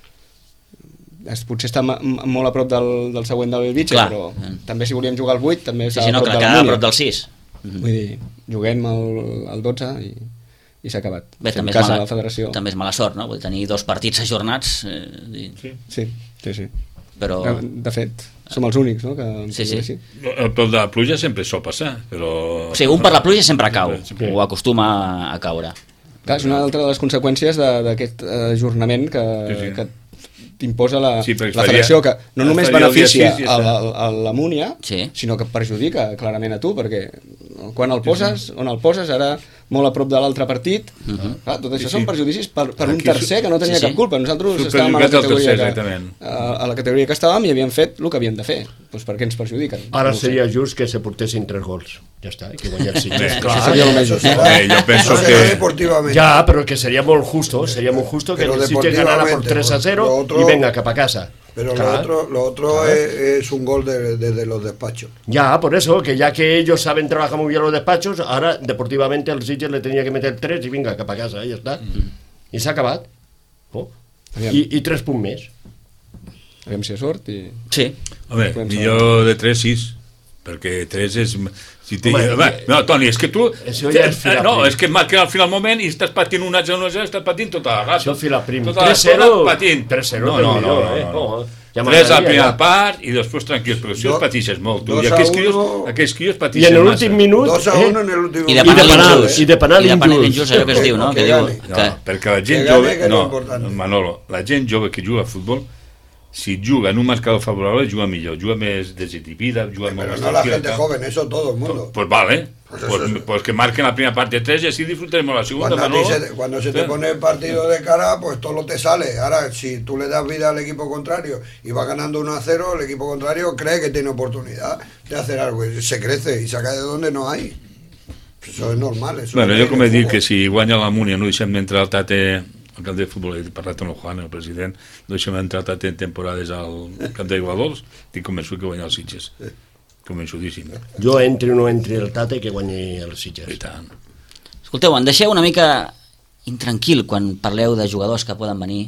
Es, potser està ma, m- molt a prop del, del següent del Bellvitge, Clar. però també si volíem jugar al vuit, també Sí, estava sí, no, a que prop de la quedava a Múnia. prop del sis. Vull dir, juguem el, el dotze i, i s'ha acabat. Bé, Fem també és, cas a mala, la federació. també és mala sort, no? Vull tenir dos partits ajornats, eh, i- Sí. Sí, sí, sí. però... De, de fet, som els únics, no?, que Sí, sí. així. El pel de la pluja sempre sol passar, però... O sigui, un per la pluja sempre cau, Sempre. o acostuma a caure. Clar, és una altra de les conseqüències de- d'aquest eh, ajornament que, Sí, sí. que t'imposa la, Sí, la perquè federació, que faria- no només faria el dia beneficia sis i ja a, està. a, a la Múnia, Sí. sinó que perjudica clarament a tu, perquè quan el poses, on el poses, ara molt a prop de l'altre partit, clar, tot això Sí, són sí. perjudicis per, per un Aquí tercer que no tenia sí, sí. cap culpa. Nosaltres Són estàvem a la, perjudicats el categoria tercer, que, exactament. a, a la categoria que estàvem i havien fet el que havien de fer. Doncs per què ens perjudiquen? Ara No ho sé. seria just que se portessin tres gols. Ja està, que guanyar el Sitges. Bé, Clar. Això seria el més just. será- Eh, jo penso eso que- será deportivamente. Ya, pero que sería muy justo, sería muy justo que Pero el Sitges ganara por deportivamente, tres a cero lo otro- y venga, que para casa. Pero Claro. lo otro, lo otro es, es un gol de- desde los despachos. Ya, por eso, que ya que ellos saben trabajar muy bien los despachos, ahora deportivamente al Sitges le tenía que meter tres y venga, que para casa, ya está. Y s'ha acabat. Oh. Aviam. I, I tres punts més. Aviam si hi ha sort i... Sí. Home, Penso- millor de tres, sis. Perquè tres és... Si te... Home, Home, eh, no, Toni, és que tu... això ja és eh, filar no, prim. és que marquen al final moment i estàs patint un a zero, un a zero, estàs patint tota la rata. Això filar prim. Tota tres l'estona zero, patint. tres zero no, per no, no, millor, no, eh? no, no. No, ja tres a la m'agradaria, primera ja. part i després tranquils, però si Do- els patixes molt, tu. dos I a aquells crios, uno. aquells crios I patixen en massa. l'últim minut... dos a eh? uno en el último I de I de penal penal, injust. i de penal I de penal injust. injust, allò que es diu, no? Que Que diu gane. No, que... perquè la gent Que gane, jove... que és No, important. Manolo, la gent jove que juga a futbol, si juga en un marcador favorable, juga millor, juga més desinhibida, juga Pero molt més no la tranquil·la, gente tal. joven, eso todo el mundo. Pues vale, Pues pues, eso es- pues que marquen la primera parte de tres y así disfrutaremos la segunda. Cuando, a ti Manolo. se, cuando se te Sí. pone el partido de cara, pues todo lo te sale. Ahora, si tú le das vida al equipo contrario y va ganando uno a cero, el equipo contrario cree que tiene oportunidad de hacer algo. Y se crece y saca de donde no hay. Eso es normal. Eso Bueno, es jo el com he dit fútbol. que si guanya la Múnia no deixem d'entrar el Tate al camp de futbol, he parlat amb el Juan, el president, no deixem d'entrar el Tate en temporades al camp d'Iguadols, estic convençut que guanya els Sitges. Convençudíssim. Jo entri o no entri el Tate que guanyi el I Sitges. tant. Escolteu, em deixeu una mica intranquil quan parleu de jugadors que poden venir.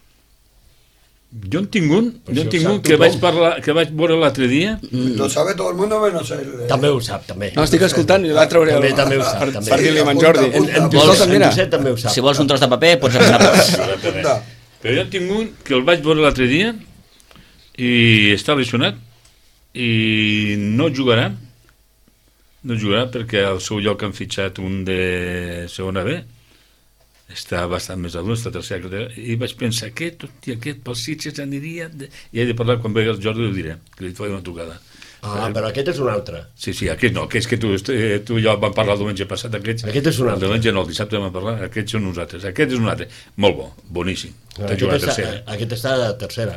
Jo en tinc un, Pues jo en això tinc sap un que tothom. vaig, parlar, que vaig veure l'altre dia. Lo sabe todo el mundo menos él. També ho sap, també. No, estic escoltant i va treure el... També, també ho sap, per, també. per dir-li a en Apunta, Jordi. apunta, En, en, apunta. Escolta, En mira, Josep també ho sap. Si vols un tros de paper, pots agafar. Apunta. Però jo en tinc un que el vaig veure l'altre dia i està lesionat i no jugarà, no jugarà perquè al seu lloc han fitxat un de segona B, està bastant més adult, està a tercera categoria, i vaig pensar, aquest, tot i aquest, pels Sitges aniria... De... I he de parlar quan ve el Jordi, ho diré, que li faré una trucada. Ah, però aquest és un altre. Sí, sí, aquest no, aquests que tu, eh, tu i jo vam parlar el diumenge passat, aquests... Aquest és un El altre. diumenge no, el dissabte vam parlar, aquests són nosaltres. Aquest és un altre, molt bo, boníssim. Està Aquest jugant a està, tercera. aquest està a tercera.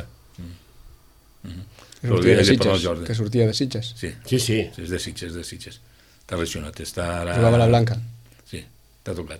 que sortia de He de parlar al Sitges. Jordi. Que sortia de Sitges. Sí, Sí, sí. és de Sitges, és de Sitges. Està lesionat, està ara... Jugava a la Blanca. Sí, t'ha tocat.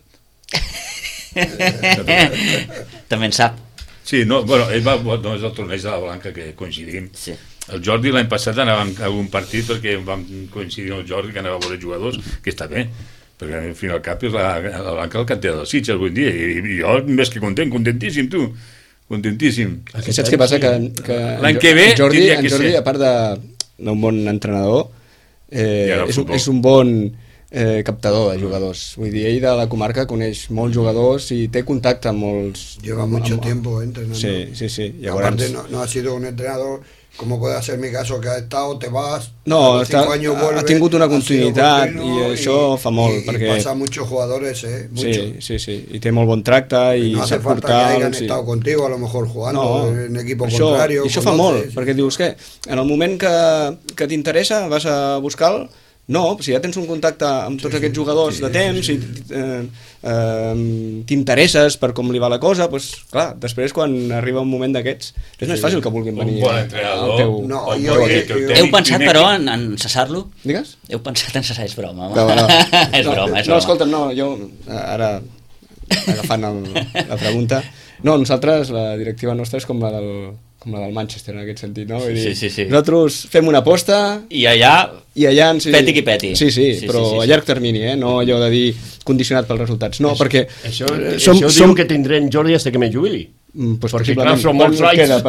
També en sap. Sí, no, bueno, ell va, no és el torneig de la Blanca que coincidim. Sí. El Jordi l'any passat anava a un partit perquè vam coincidir amb el Jordi que anava a veure jugadors, que està bé, perquè al fin i al cap és la, la Blanca el cantera dels Sitges avui en dia, i, i jo més que content, contentíssim, tu, contentíssim. I saps què passa? Que, que L'any que ve en Jordi, tindria que en Jordi ser. a part de- d'un bon entrenador, eh, I ara el és, un, futbol. és un bon eh, captador de jugadors. Vull dir, ell de la comarca coneix molts jugadors i té contacte amb molts... Lleva amb- mucho amb- tiempo entrenando. Sí, sí, sí. Aparte, Llavors, no, no ha sido un entrenador como puede ser mi caso, que ha estado, te vas, No, a los cinco està- años ha- vuelves, ha tingut una ha sido continuïtat continuo i això fa molt, y, perquè- Y pasa a muchos jugadores, ¿eh? Mucho. sí, sí, sí. I té molt bon tracte i no hace sap falta que portar... hayan sí. estado contigo, a lo mejor jugando en equipo això, contrario. I això fa conoces. molt, perquè dius que en el moment que, que t'interessa vas a buscar-lo. No, si ja tens un contacte amb tots sí, aquests jugadors sí, de temps sí, i eh, eh, t'interesses per com li va la cosa, doncs, clar, després quan arriba un moment d'aquests és més fàcil que vulguin Un venir bon al entrenador. teu... No, un jo- bon jo- director jo- tècnic, Heu pensat, un però, equip- en, en cessar-lo? Digues? Heu pensat en cessar, és broma, home. No, no. és no, broma, és no, broma. escolta, no, jo ara agafant el, la pregunta, no, nosaltres la directiva nostra és com la del, com la del Manchester en aquest sentit, no? Vull dir, Sí, sí, sí. Nosaltres fem una aposta I allà, i allà ens... Peti qui peti. Sí, sí, Sí, però sí, sí, a sí. llarg termini, eh? No allò de dir condicionat pels resultats. No, perquè... Això, eh, som, això diu que tindré en Jordi hasta que me jubili. Mm, pues Perquè, possiblement. clar, són Quan molts us anys. queda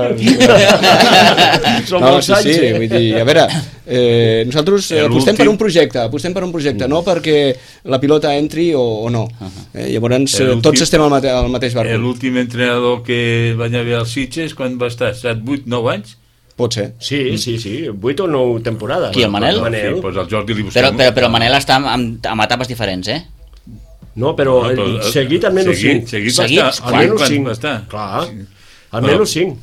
per... Són no, molts sí, sí, anys, eh? vull dir, a veure, eh, nosaltres eh, Eh, apostem l'últim- per un projecte, apostem per un projecte, no perquè la pilota entri o, o no. Eh, llavors, Eh, eh, l'últim- tots estem al, mate al mateix Eh, barco. L'últim entrenador que va haver als Sitges, quan va estar? set, vuit, nou anys? Pot ser. Sí, sí, sí, vuit o nou temporades. Qui, el Manel? Manel. Sí, doncs el Jordi li però, busquem. però, però Manel està amb, amb etapes diferents, eh? No, però, No, però, eh, seguit almenys seguit, cinc. seguit Seguit? va estar. Almenys Quan cinc. va estar? Clar, Sí. almenys cinc.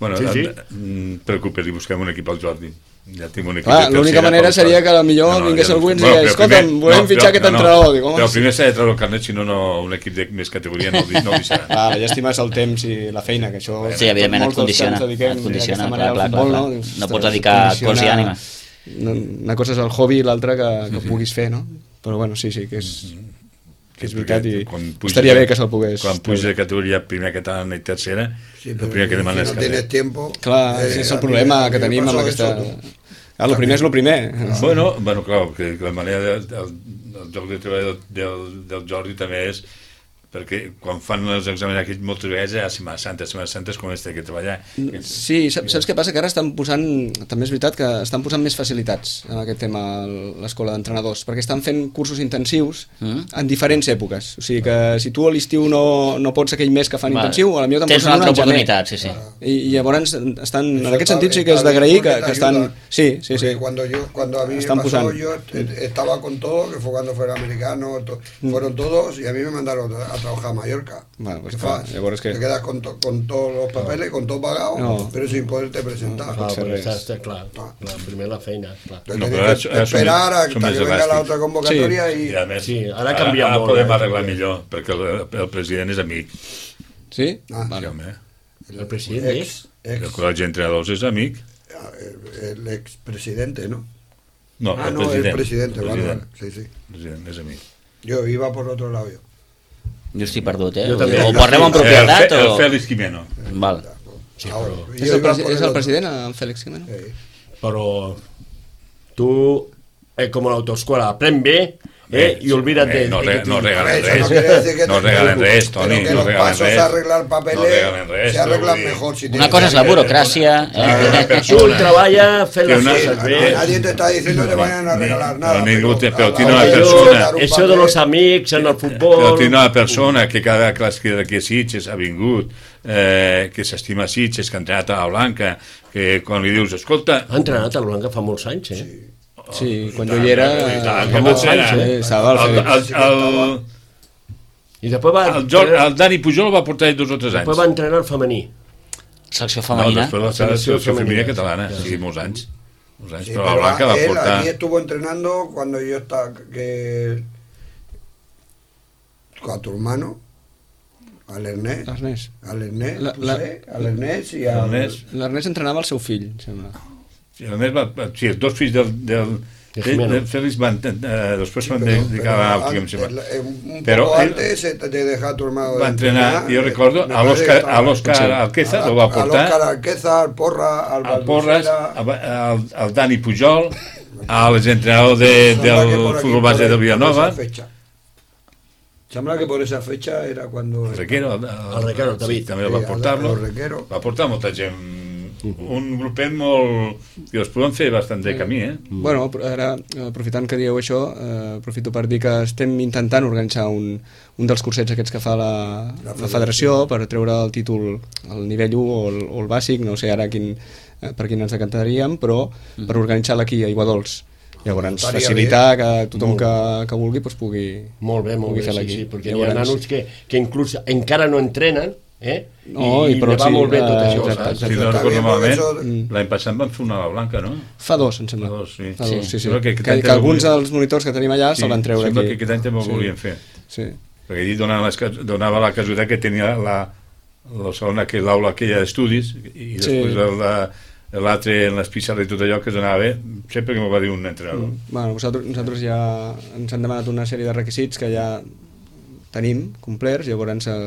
Bueno, Sí, sí. mm, preocupa't, li busquem un equip al Jordi. Ja tinc un equip Clar, de l'única tercera, manera pel seria qual- que potser vingués algú i ens digués, però escolta'm, primer- volem fitxar aquest entrenador. Dic, home, però sí. primer s'ha de treure el carnet, si no, no, un equip de més categoria no, el- no el deixarà. Clar, la llàstima és el temps i la feina, que això... Sí, evidentment et molts dels que condiciona, ens dediquem et condiciona, d'aquesta clar, manera al clar, futbol, clar, no? clar. Dius, No pots ostres, dedicar condiciona- cos i ànima. Una cosa és el hobby i l'altra que, que puguis fer, no? Però bueno, sí, sí, que és, que és veritat i Quan puges estaria de- bé que se'l pogués... Quan puges de categoria primera catalana i tercera, Sí, el pero primer que si demanes no és tienes carnet. tiempo... Clar, eh, ese és a el mí- problema a que mí me tenim amb pasó aquesta... eso, tú. Ah, el primer és el primer. Bueno, bueno, clar, que la manera de, del, del joc de treball del, del, del Jordi també és perquè quan fan els exàmens aquests moltes vegades a Setmana Santa, Setmana Santa és quan es té que treballar. Sí, saps, saps què passa? Que ara estan posant, també és veritat que estan posant més facilitats en aquest tema a l'escola d'entrenadors, perquè estan fent cursos intensius Mm. en diferents èpoques. O sigui que si tu a l'estiu no, no pots aquell mes que fan Vale. intensiu, a la millor te'n Tens posen una un altra al gener. oportunitat, sí, sí. I, i llavors estan, en Eso aquest está- sentit sí que está és d'agrair bien que, porque que te estan... ayuda. Sí, sí, Porque sí. Cuando, yo, cuando a mí Están me pasó, posando. yo est- estaba con todo, que fue cuando fueron americanos, to- fueron todos, y a mí me mandaron a trabajar a Mallorca. Bueno, pues ¿Qué clar, fas? llavors que... Te quedas con, to- con todos los papeles, con todo pagado, No. pero sin poderte presentar. Clar, ser perquè res. està, està clar, Ah. clar, primer la feina, clar. Te No, tenés pero que ahora- ahora son- esperar son hasta más que venga la elásticos. otra convocatoria I y... a més, Sí, ara ha canviat ara, molt, Ara podem eh? arreglar millor, perquè el, el president és amic. Sí? Ah, Sí, Vale. home. El president és... ex, ex, El col·legi d'entrenadors és amic. el, el expresidente, ¿no? No, ah, el no, president. el presidente, vale, president. vale, sí, sí. El president és amic. Yo iba por otro lado yo. Jo estic perdut, eh? Jo també. O parlem en El, propietat Fe- el o... Félix Quimeno. Val. Sí, Ahora, però, yo És el, iba presi por és el otro. president, el Fèlix Quimeno? Sí. però tu, eh, com l'autoescola, aprèn bé, eh, i olvida't de... Eh, no, de re, que no tu- regalen Eso no res. quiere decir que No te- regalen res, pero Toni, que no los regalen pasos res. a arreglar papeles No regalen res, se arreglan no, mejor. Si Una tienes cosa és la que- burocràcia... Una Eh? persona- Tu treballa fent Que les una- coses bé. eh, Nadie te está diciendo que te vayan a regalar Ni- nada. no, ningú te- però a- tiene a- una a- persona- dar un Això de papel- los amics en el Però futbol... tinc una persona que cada classe que d'aquí a Sitges ha vingut, eh, que s'estima Sitges, que ha entrenat a la Blanca, que quan li dius, escolta... Ha entrenat a l'Olanga fa molts anys, eh? Sí. Sí, quan jo hi era... I tant, fa que molts va anys, ser, eh? Estava al el, Fèlix. el, el, I després va, el, Jordi, el Dani Pujol va portar dos o tres anys. després va entrenar el femení. Selecció No, femenina. després la selecció Selecció femenina femenina. catalana, Sí. sí, molts anys. Molts anys, Sí, però la pero Blanca va él portar... aquí estuvo entrenando cuando yo estaba que con tu hermano al Ernest, L'Ernest. al Ernest, La- la- José, al Ernest y al Ernest. L'Ernest entrenava el seu fill, em sembla. Sí, a més, va, va- sí, els dos fills del, del, De de, Jimeno. de Félix van, eh, després van Pero- dedicar a l'Àutic, em antes, sembla. eh, un Però poco él antes se te te deja tu hermano de va entrenar, jo recordo, me a parece que l'Òscar estaba- a l'Òscar Sí. Alqueza, a- lo va al Óscar portar, Alqueza, al Porra, al al Porres, Balbucera. al, al Dani Pujol, a l'exentrenador de, Sembla que del por aquí, futbol por base ahí, de por Villanova, esa fecha. Sembla que por esa fecha era cuando... el Requero, el, El Requero, David. sí, també el va Sí, el- portar-lo, el Requero. va portar molta gent, un grupet molt... i els podem fer bastant de camí, eh? Bueno, però ara, aprofitant que dieu això, eh, aprofito per dir que estem intentant organitzar un, un dels cursets aquests que fa la, la, la federació per treure el títol al nivell u o el, o el bàsic, no sé ara quin, eh, per quin ens decantaríem, però per organitzar-la aquí a Iguadols. Llavors, Estaria facilitar que tothom que, que vulgui doncs, pugui, Molt bé, molt pugui bé, fer-la sí, aquí. sí, perquè hi ha Llavors- nanos que, que inclús encara no entrenen, eh? No, I, i però li va sí, molt bé tot eh, això, exacte, saps? Si no Està recordo bien, malament, porque eso- l'any passat van fer una a la Blanca, no? Fa dos, em sembla. Fa dos, sí. Fa dos, sí, sí. Sembla Que, que que, aquest any alguns també- dels monitors que tenim allà se'l van treure sembla aquí. que aquest any també ho Sí. volien fer. Sí. Perquè allí donava, les, cas- donava la casualitat que tenia la, la salona, que l'aula aquella d'estudis, i després Sí. la- l'altre en les pissarres i tot allò que es donava bé, sempre que m'ho va dir un entrenador. Bueno, nosaltres, nosaltres ja ens han demanat una sèrie de requisits que ja tenim complerts, llavors eh,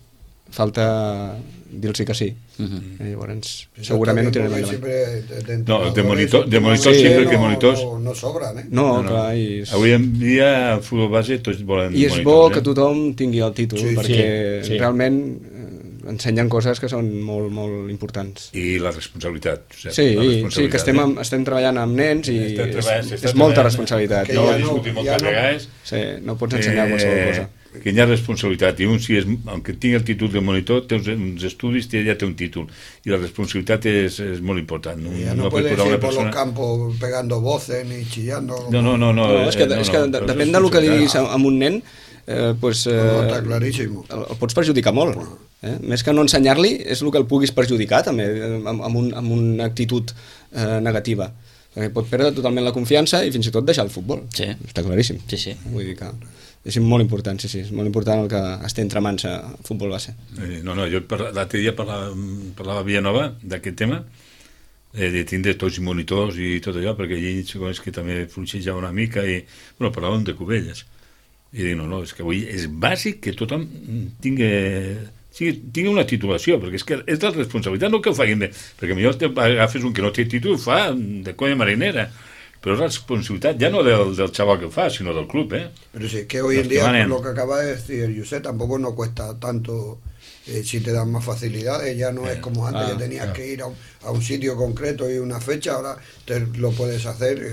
falta dir-los que sí. Mhm. Eh, llavors Eso segurament ho está tirarem bien, porque endavant. siempre de- de No, de entrenadores monitor- de monitor últimamente siempre que no- monitors. No, no sobran, ¿eh? No, No, no. clar, i és, Avui en dia el futbol base tots volen i és monitors, bo eh? que tothom tingui el títol, Sí, perquè sí, sí. realment eh, ensenyen coses que són molt, molt importants. I la responsabilitat. Josep, Sí, la sí, responsabilitat, que estem, eh? amb, estem treballant amb nens i Estem és, treballant, s'està és molta treballant. responsabilitat. Que No, No, ho ja no- discutim moltes ja no- vegades. sí, no pots ensenyar qualsevol cosa. Que hi ha responsabilitat i un, si és, aunque tingui el títol de monitor, té uns, uns estudis, té, ja té un títol i la responsabilitat és, és molt important. No, Ya no, no pots puedes posar ir una por persona... los campos pegando voces ni chillando. No, no, no, no, No, és que, eh, no, és que no, de- però depèn del que li diguis responsabilitat. a, a un nen, eh, pues, eh, No, està claríssim. el, el pots perjudicar molt. Eh? Més que no ensenyar-li, és el que el puguis perjudicar també, amb, amb, un, amb una actitud eh, negativa. Perquè pot perdre totalment la confiança i fins i tot deixar el futbol. Sí. Està claríssim. Sí, sí. Vull dir que és molt important, sí, sí, és molt important el que es té entre mans a futbol base. No, no, jo l'altre dia parlava, parlava a Villanova d'aquest tema, eh, de tindre tots i monitors i tot allò, perquè allí segons que també fluixeja una mica i, bueno, parlàvem de Cubelles. I dic, no, no, és que avui és bàsic que tothom tingui, tingui, tingui una titulació, perquè és que és la responsabilitat, no que ho facin bé, perquè millor agafes un que no té títol, fa de colla marinera, pero es la responsabilidad ya no del, del chaval que fa, sino del club, ¿eh? Pero sí, es que hoy en día, por lo que acaba de decir José, tampoco nos cuesta tanto eh, si te dan más facilidades, ya no es como antes, ah, que tenías ah. que ir a un, a un sitio concreto y una fecha, ahora te lo puedes hacer, eh,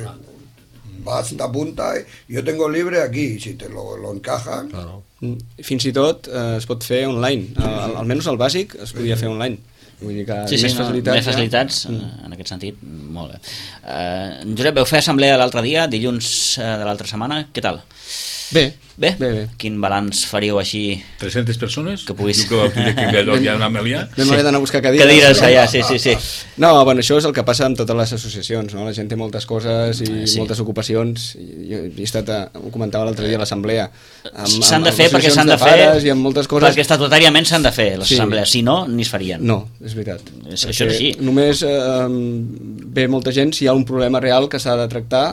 vas, te apuntas, yo tengo libre aquí, y si te lo, lo encajan... Claro. Fins i tot eh, es pot fer online, al, almenys el bàsic es podia fer online. Vull dir que Sí, sí, més no, facilitats, més facilitats ja. mm. en aquest sentit, molt bé. Uh, Josep, vau fer assemblea l'altre dia, dilluns uh, de l'altra setmana, què tal? Bé, Bé? bé, bé. Quin balanç faríeu així? tres-centes persones? Que puguis- Diu que vau tindre que enviar ja una melià? Vam haver d'anar a buscar cadires. Cadires allà, sí, sí, sí. No, bueno, això és el que passa amb totes les associacions, no? La gent té moltes coses i Eh, sí. moltes ocupacions. I, jo he estat, a, ho comentava l'altre dia a l'assemblea. amb- S'han amb de fer perquè associacions s'han de fer, pares i amb moltes coses. perquè estatutàriament s'han de fer les Sí. assemblees, si no, ni es farien. No, és veritat. És- això és així. Només eh, ve molta gent si hi ha un problema real que s'ha de tractar,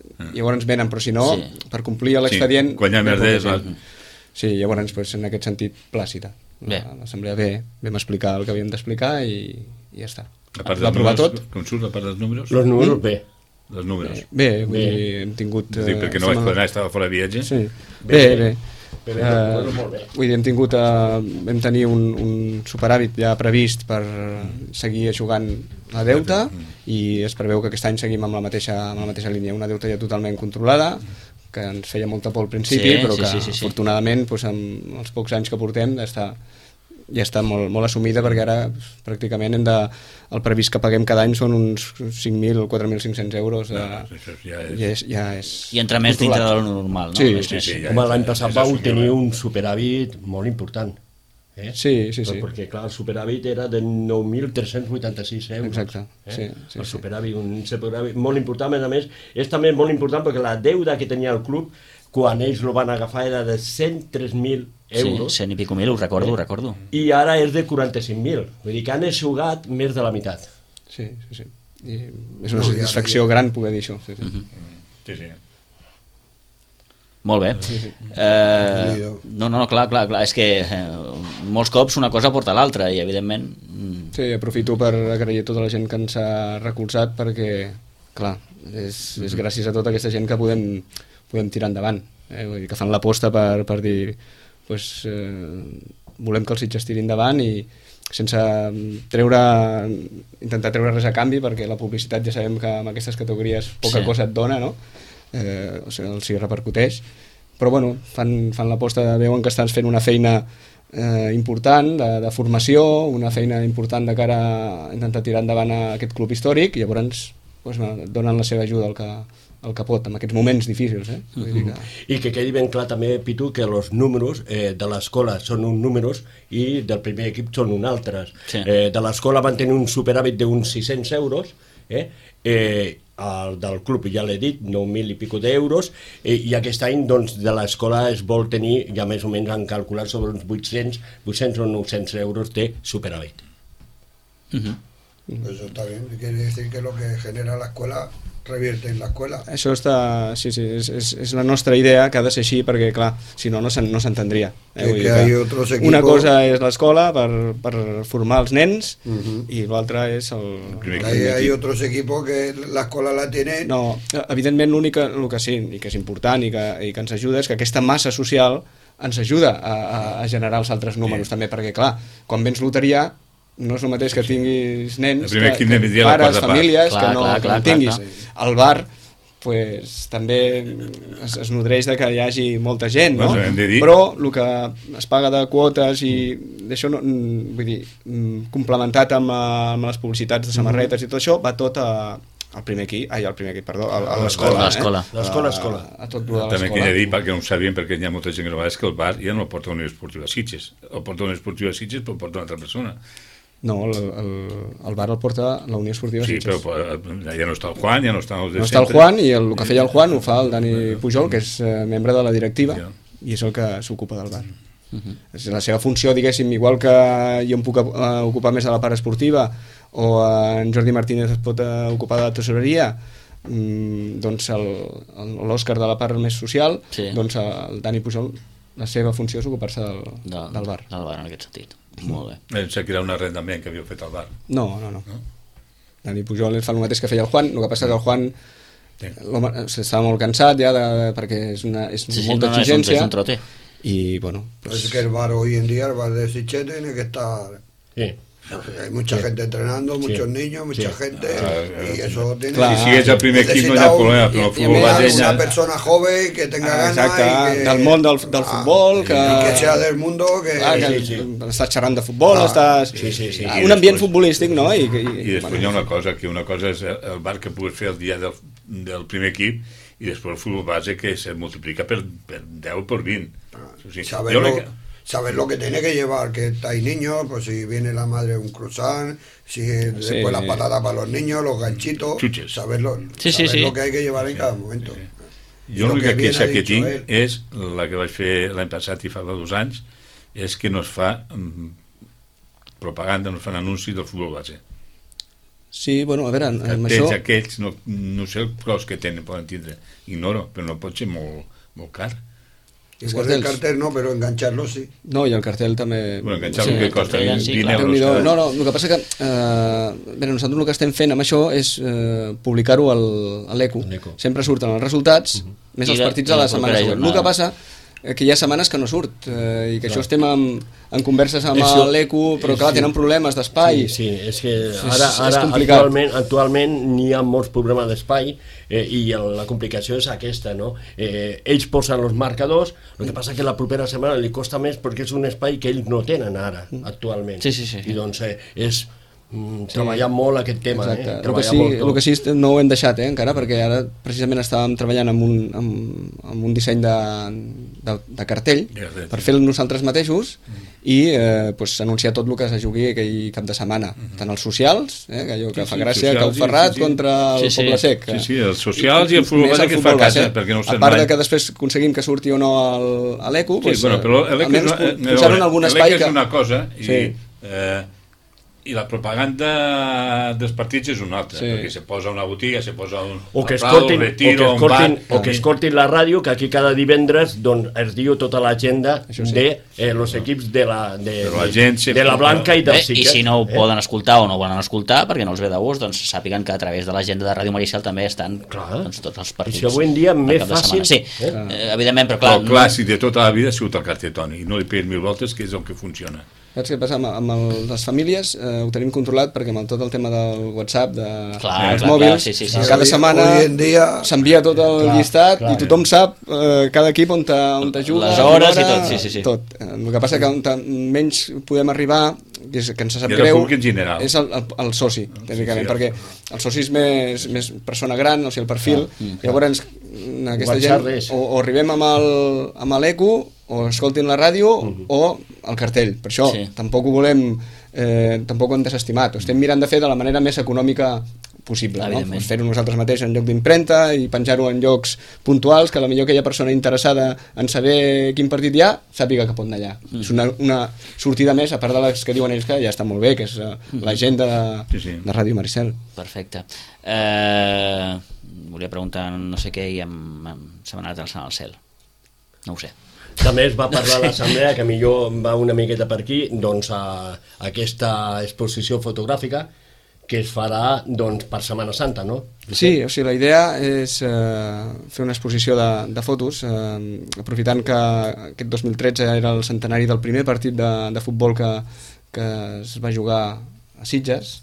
i llavors venen, però si no, Sí. per complir l'expedient... Sí, quan hi ha ve merders, molta la- gent. Sí, llavors, pues, en aquest sentit, plàcida. Bé. A l'assemblea bé, vam explicar el que havíem d'explicar i, i ja està. A part Va dels aprovar números, tot? com surt, a part dels números? Los números bé. Els números. Bé, vull Bé. dir, hem tingut... És a dir, eh, perquè no vaig setmana- poder anar, estava fora de viatge. Sí, Bé, bé, bé. Però Eh, bueno, molt bé. vull dir, hem tingut eh, vam tenir un, un superàvit ja previst per seguir jugant la deuta i es preveu que aquest any seguim amb la mateixa, amb la mateixa línia, una deuta ja totalment controlada, que ens feia molta por al principi, Sí, però sí, que sí, sí, sí. afortunadament doncs, amb els pocs anys que portem ja està, ja està molt, molt assumida, perquè ara doncs, pràcticament hem de, el previst que paguem cada any són uns cinc mil o quatre mil cinc-cents euros, eh, No, això ja és- ja és, ja és I entra més dintre controlat. de lo normal, no? Sí, Més, sí, més. sí, ja. Home, l'any passat és vau assumible. tenir un superàvit molt important. Eh? Sí, sí, sí. Perquè, clar, el superàvit era de nou mil tres-cents vuitanta-sis euros. Exacte, Eh? sí, sí, el sí. superàvit, un superàvit molt important, a més, és també molt important perquè la deuda que tenia el club, quan ells lo van agafar, era de cent tres mil euros, Sí, cent i pico mil, ho recordo, ho recordo. i ara és de quaranta-cinc mil. Vull dir que han eixugat més de la meitat. Sí, sí, sí. I és una No, ja, satisfacció ja. gran poder dir això. Sí, sí. Mhm. Sí, sí. Molt bé. Eh, no, no, clar, clar, clar, és que eh, molts cops una cosa porta l'altra i evidentment... mm, Sí, aprofito per agrair a tota la gent que ens ha recolzat perquè, clar, és, és gràcies a tota aquesta gent que podem, podem tirar endavant. Eh? Vull dir, que fan l'aposta per, per dir pues, eh, volem que el Sitges tiri endavant i sense treure, intentar treure res a canvi, perquè la publicitat ja sabem que amb aquestes categories poca Sí. cosa et dona, no? Eh, o sigui, els hi repercuteix, però bueno, fan, fan l'aposta, veuen que estan fent una feina eh, important de, de formació, una feina important de cara a intentar tirar endavant a aquest club històric, i llavors pues, donen la seva ajuda al que, al que pot, en aquests moments difícils. Eh? Vull dir que... I que quedi ben clar també, Pitu, que els números eh, de l'escola són uns números i del primer equip són uns altres. Sí. Eh, de l'escola van tenir un superàvit d'uns sis-cents euros, eh? Eh, el del club ja l'he dit, nou mil i pico d'euros, eh, i aquest any doncs, de l'escola es vol tenir, ja més o menys han calculat sobre uns vuit-cents, vuit-cents o nou-cents euros de superàvit. mhm. Pues eso está bien, quiere decir que lo que genera la escuela revierte en la escuela. Això està, sí, sí, és, és, és la nostra idea, que ha de ser així, perquè, clar, si no, no s'en- no s'entendria. Es Vull dir que hay otros una equipos- cosa és l'escola per, per formar els nens, Ujú. i l'altra és el... primer Hay, hay otros equipos que la escuela la tienen. No, evidentment l'únic que, el que sí, i que és important i que, i que ens ajuda és que aquesta massa social ens ajuda a, a, a generar els altres números, Sí. també, perquè, clar, quan vens loteria no és el mateix que tinguis nens, El primer que, equip de que vindria la pares, quarta part. famílies, Clar, que no, clar, que clar, no en tinguis. clar, Al bar, pues, també es, es nodreix de que hi hagi molta gent, no? Doncs hem de dir- Però el que es paga de quotes i d'això, no, mm, vull dir, mm, complementat amb, eh, amb les publicitats de samarretes i tot això, va tot a, al primer equip, ai, al primer equip, perdó, a, a l'escola. A l'escola. Eh? L'escola, escola. A, a tot lo de l'escola. També queria dir, perquè no ho sabien, perquè hi ha molta gent que no va, és que el bar ja no el porta a la Unió Esportiva Sitges. El porta a la Unió Esportiva Sitges, però el porta una altra persona. No, el, el, el bar el porta la Unió Esportiva Sí, Sitges. però ja no està el Juan, ja no estan els de No està el sempre. Juan, i el, el que feia el Juan ho fa el Dani Pujol, que és eh, membre de la directiva, Ja. i és el que s'ocupa del bar. Uh-huh. És la seva funció, diguéssim, igual que jo em puc uh, ocupar més de la part esportiva, o uh, en Jordi Martínez es pot uh, ocupar de la tesoreria, mm, doncs l'Òscar de la part més social, Sí. doncs el Dani Pujol, la seva funció és ocupar-se del, De, del bar. Del bar, en aquest sentit. Molt bé. Pensava que era un arrendament que havíeu fet al bar. No, no, no. No? Dani Pujol fa el mateix que feia el Juan, el que passa que el Juan Sí. l'home estava molt cansat ja de, perquè és, una, és Sí, sí, molta no, no, és un, exigència és un trote. y bueno pues, Es que el bar hoy en día, el bar de Sitges tiene que estar... Sí. Hay mucha gente entrenando, muchos niños, mucha Sí. gente, Ah, y eso tiene... Clar. I si és el primer equip no hi ha Necesita un- problema, però el i- i futbol a base més, ja... una persona joven que tenga Ah, ganas exacte, y que, del món del, del Ah, futbol que, y que sea del mundo que, clar, que sí, sí. estàs xerrant de futbol, Ah, estàs sí, sí, sí. ah, I un ambient després- futbolístic, no? I, i, I després hi ha una cosa, que una cosa és el bar que pugues fer el dia del, del primer equip i després el futbol base que se multiplica per, per deu o per vint. O sigui, saber, jo lo, crec que- saber lo que tiene que llevar, que hay niños, pues si viene la madre un croissant, si después la patata para los niños, los ganchitos, Chuches. saberlo, Sí, sí, saber sí. lo que hay que llevar en cada momento. Y Jo lo l'única que bien queixa ha que dicho tinc él. és la que vaig fer l'any passat i fa dos anys, és que no es fa mm, propaganda, no es fan anuncis del futbol base. sí, bueno, a veure, amb Cartells això aquests, no, no sé el pros que tenen, poden tindre, ignoro, però no pot ser molt, molt car. Igual el cartells. cartel no, pero engancharlo sí. no, i el cartell també Bueno, enganxar Sí, el que el costa cartell en sí, vint clar. euros. Déu-n'hi-do. cada- No, no, el que passa que eh, bé, nosaltres el que estem fent amb això és eh, publicar-ho al- a l'E C U. A l'E C U. Sempre surten els resultats, més I els la- partits i de la la setmana propera següent. El jornada. que passa eh, que hi ha setmanes que no surt eh, i que això estem en, en converses amb Això- l'E C U, però sí, clar, sí. tenen problemes d'espai. Sí, sí, és que És- ara, és ara complicat. actualment, actualment n'hi ha molts problemes d'espai eh, i el, la complicació és aquesta, no? Eh, ells posen els marcadors, el que passa que la propera setmana li costa més perquè és un espai que ells no tenen ara, actualment. Sí, sí, sí. I doncs eh, és mm, treballar molt aquest tema, Exacte. eh? El que, Treballar sí, molt el tot. que sí és- no ho hem deixat, eh, encara, perquè ara precisament estàvem treballant amb un, amb, amb un disseny de, de, de cartell Ja, ja, per sí. fer-lo nosaltres mateixos i eh, pues, anunciar tot el que se jugui aquell cap de setmana, tant els socials, eh, que allò que Sí, fa sí, gràcia, socials, que el sí, Ferrat sí, sí. contra el Sí, sí. Poble Sec. Sí, sí, els socials i el futbol més base el que es fa a futbol casa, base. perquè no ho a sent part mai. de que després aconseguim que surti o no al, a l'E C U, Sí, pues, bueno, però l'E C és almenys una, eh, posar-ho en algun l'E C espai és que... una cosa i, Sí. eh, i la propaganda dels partits és una altra, Sí. perquè se posa una botiga, se posa un o que, Prado, escoltin, Retiro, o, un que escoltin, bar, o que escoltin la ràdio, que aquí cada divendres doncs, es diu tota l'agenda Això sí. de eh, los equips de la, de, Però la gent de, sempre- de la Blanca i del Eh, I Sitges. si no ho eh? poden escoltar o no ho volen escoltar perquè no els ve de gust, doncs sàpiguen que a través de l'agenda de Ràdio Maricel també estan Clar. doncs, tots els partits. I si avui en dia del més cap de fàcil, setmana. Sí, eh? eh, evidentment, però clar... Però clar, si de tota la vida ha sigut el cartetoni i no li peguis mil voltes, que és el que funciona. Saps què passa? Amb, amb el, les famílies eh, ho tenim controlat perquè amb el, tot el tema del WhatsApp, de, Clar, dels clar, mòbils, clar, sí, sí, sí. cada Hoy- setmana hoy en dia- s'envia tot el Clar, llistat clar, i tothom sap eh, cada equip on te, on te juga, Les a hores quina i hora, tot, sí, sí, sí. tot. Eh, El que passa que on te menys podem arribar, que, és, que ens sap I el greu, públic en general. és el, el, el soci, tècnicament, sí, perquè el soci és més, més persona gran, o sigui, el perfil, llavors aquesta WhatsApp gent és. o, o arribem amb el- amb l'E C U o escoltin la ràdio o el cartell. Per això Sí. tampoc ho volem, eh, tampoc ho hem desestimat. Ho estem mirant de fer de la manera més econòmica possible, no? Evidentment. Pues fer-ho nosaltres mateix en lloc d'impremta i penjar-ho en llocs puntuals, que a la millor aquella persona interessada en saber quin partit hi ha, sàpiga que pot anar allà. Mm. És una, una sortida més, a part de les que diuen ells que ja està molt bé, que és uh, l'agenda de, Sí, sí. de Ràdio Maricel. Perfecte. Eh, volia preguntar no sé què i em, em, se m'ha anat alçant al cel. No ho sé. També es va parlar a l'assemblea, que millor va una miqueta per aquí, doncs a, a aquesta exposició fotogràfica que es farà doncs, per Setmana Santa, no? Sí, o sigui, la idea és eh, fer una exposició de, de fotos, eh, aprofitant que aquest dos mil tretze era el centenari del primer partit de, de futbol que, que es va jugar a Sitges,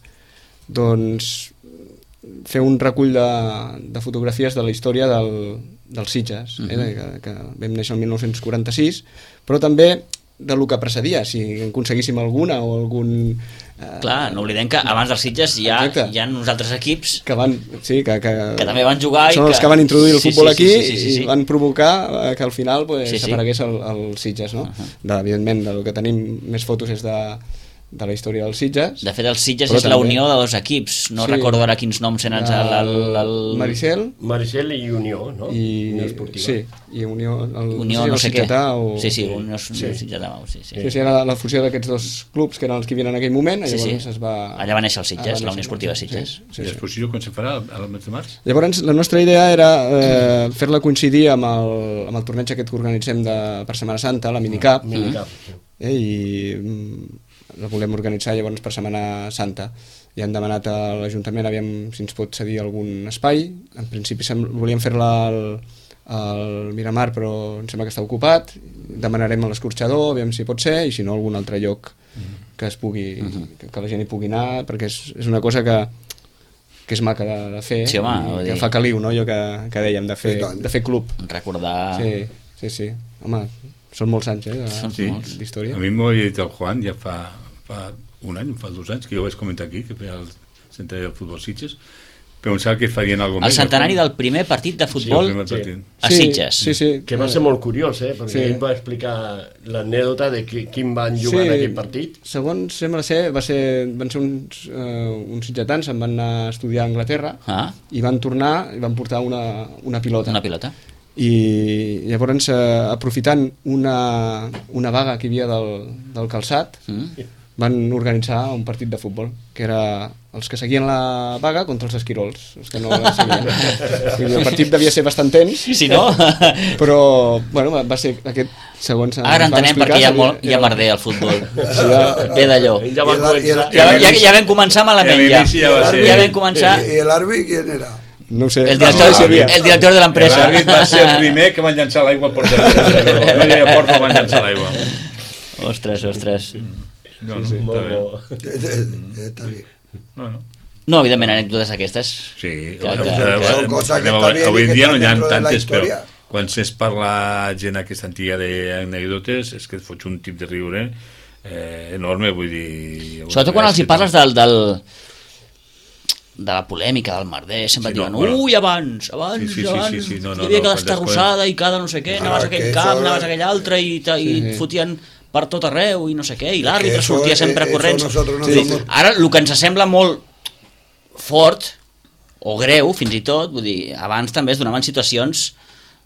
doncs fer un recull de, de fotografies de la història del, dels Sitges, eh, que, que vam néixer el mil nou-cents quaranta-sis, però també de lo que precedia, si en aconseguíssim alguna o algun... Eh, Clar, no oblidem que abans dels Sitges hi ha, Exacte. hi ha uns altres equips que van, sí, que, que, que també van jugar i són els que... que van introduir el Sí, futbol sí, aquí sí, sí, sí, sí. i van provocar eh, que al final pues, Sí, sí. s'aparegués el, el Sitges, no? Uh-huh. de, evidentment, del que tenim més fotos és de, de la història dels Sitges. De fet, el Sitges Però és la també- unió de dos equips. No Sí. recordo ara quins noms eren el, el, el... Maricel Maricel i Unió, no? i, Unió Esportiva. sí, i Unió, el, Unió sí, no el sé què. Sitgetà o... Sí, sí, Unió Sí. Sitgetà, sí, sí. Sí, sí, era la fusió d'aquests dos clubs que eren els que hi havia en aquell moment i Sí, sí. llavors es va... Allà va néixer el Sitges, allà va la Unió néixer, Esportiva sí, Sitges. Sí, I sí. l'exposició quan se farà? Al mes de març? Llavors, la nostra idea era eh, fer-la coincidir amb el, amb el torneig aquest que organitzem de, per Setmana Santa, la Minicap, Minicap. eh, i mm, la volem organitzar llavors per Setmana Santa. I hem demanat a l'Ajuntament aviam si ens pot cedir algun espai. En principi sem- volíem fer-la al, al Miramar, però em sembla que està ocupat. Demanarem a l'escorxador, aviam si pot ser, i si no, algun altre lloc que es pugui, que, que la gent hi pugui anar, perquè és, és una cosa que que és maca de, de fer, Sí, home, i vull que dir- fa caliu, no? Allò que, que dèiem, de fer, I tant. de fer club. Recordar... Sí, sí, sí. Home, són molts anys, eh, Són de- molts. d'història. A mi m'ho ha dit el Juan ja fa, fa un any, fa dos anys, que jo ho vaig comentar aquí, que feia el centre del futbol Sitges, pensava que farien alguna El més. centenari del primer partit de futbol Sí, el primer Sí. partit. a Sí, Sitges. Sí, sí. Que va ser molt curiós, eh? Perquè Sí. ell va explicar l'anèdota de qui, quin van jugar en aquell partit. Segons sembla ser, va ser, van ser uns, uh, uns sitgetans, se'n van anar a estudiar a Anglaterra Ah, i van tornar i van portar una, una pilota. una pilota. I llavors, eh, aprofitant una, una vaga que hi havia del, del calçat, Mm. van organitzar un partit de futbol, que era els que seguien la vaga contra els esquirols, els que no la seguien. Vull dir, el partit devia ser bastant tens, Si no... però bueno, va- va ser aquest, segons Ara ens van entenem per explicar, què hi ha, seria- molt, hi ha merder al futbol. Sí, ja- Ve d'allò. Ja va I la- i començar. la- Ja, ja, ja vam començar malament, I a ja. l'inici ja va ser- Ja vam començar... ¿Y el árbitro quién era? No ho sé. El director, no, sabia. el director de l'empresa. L'àrbit va ser el primer que van llançar l'aigua al porter. No hi havia porta, van llançar l'aigua. Ostres, ostres. No, no, Sí, sí. està Molt bé. bo. Está bien. Bueno, No, evidentment, anècdotes aquestes. sí, Que- bueno, que- eh, que son cosas que anem a está veure, bien y avui en que dia no están hi ha dentro de la tantes, però historia. quan s'és parlar gent aquesta antiga d'anècdotes és que et fots un tip de riure eh, enorme, vull dir... Sobretot quan els hi parles del, del, de la polèmica del merder, sempre Sí, sí, no, diuen, bueno. ui, abans, abans, Sí, sí, sí, abans, sí, sí, no, no, hi havia no, cada quan estar després- rosada i cada no sé què, Ah, anaves a aquell que camp, eso- anaves a aquell altre i, te- i Sí. et fotien per tot arreu i no sé què, i l'àrbitre eso- sortia sempre eso corrents. nosotros no Sí. somos- Ara, el que ens sembla molt fort o greu, fins i tot, vull dir, abans també es donaven situacions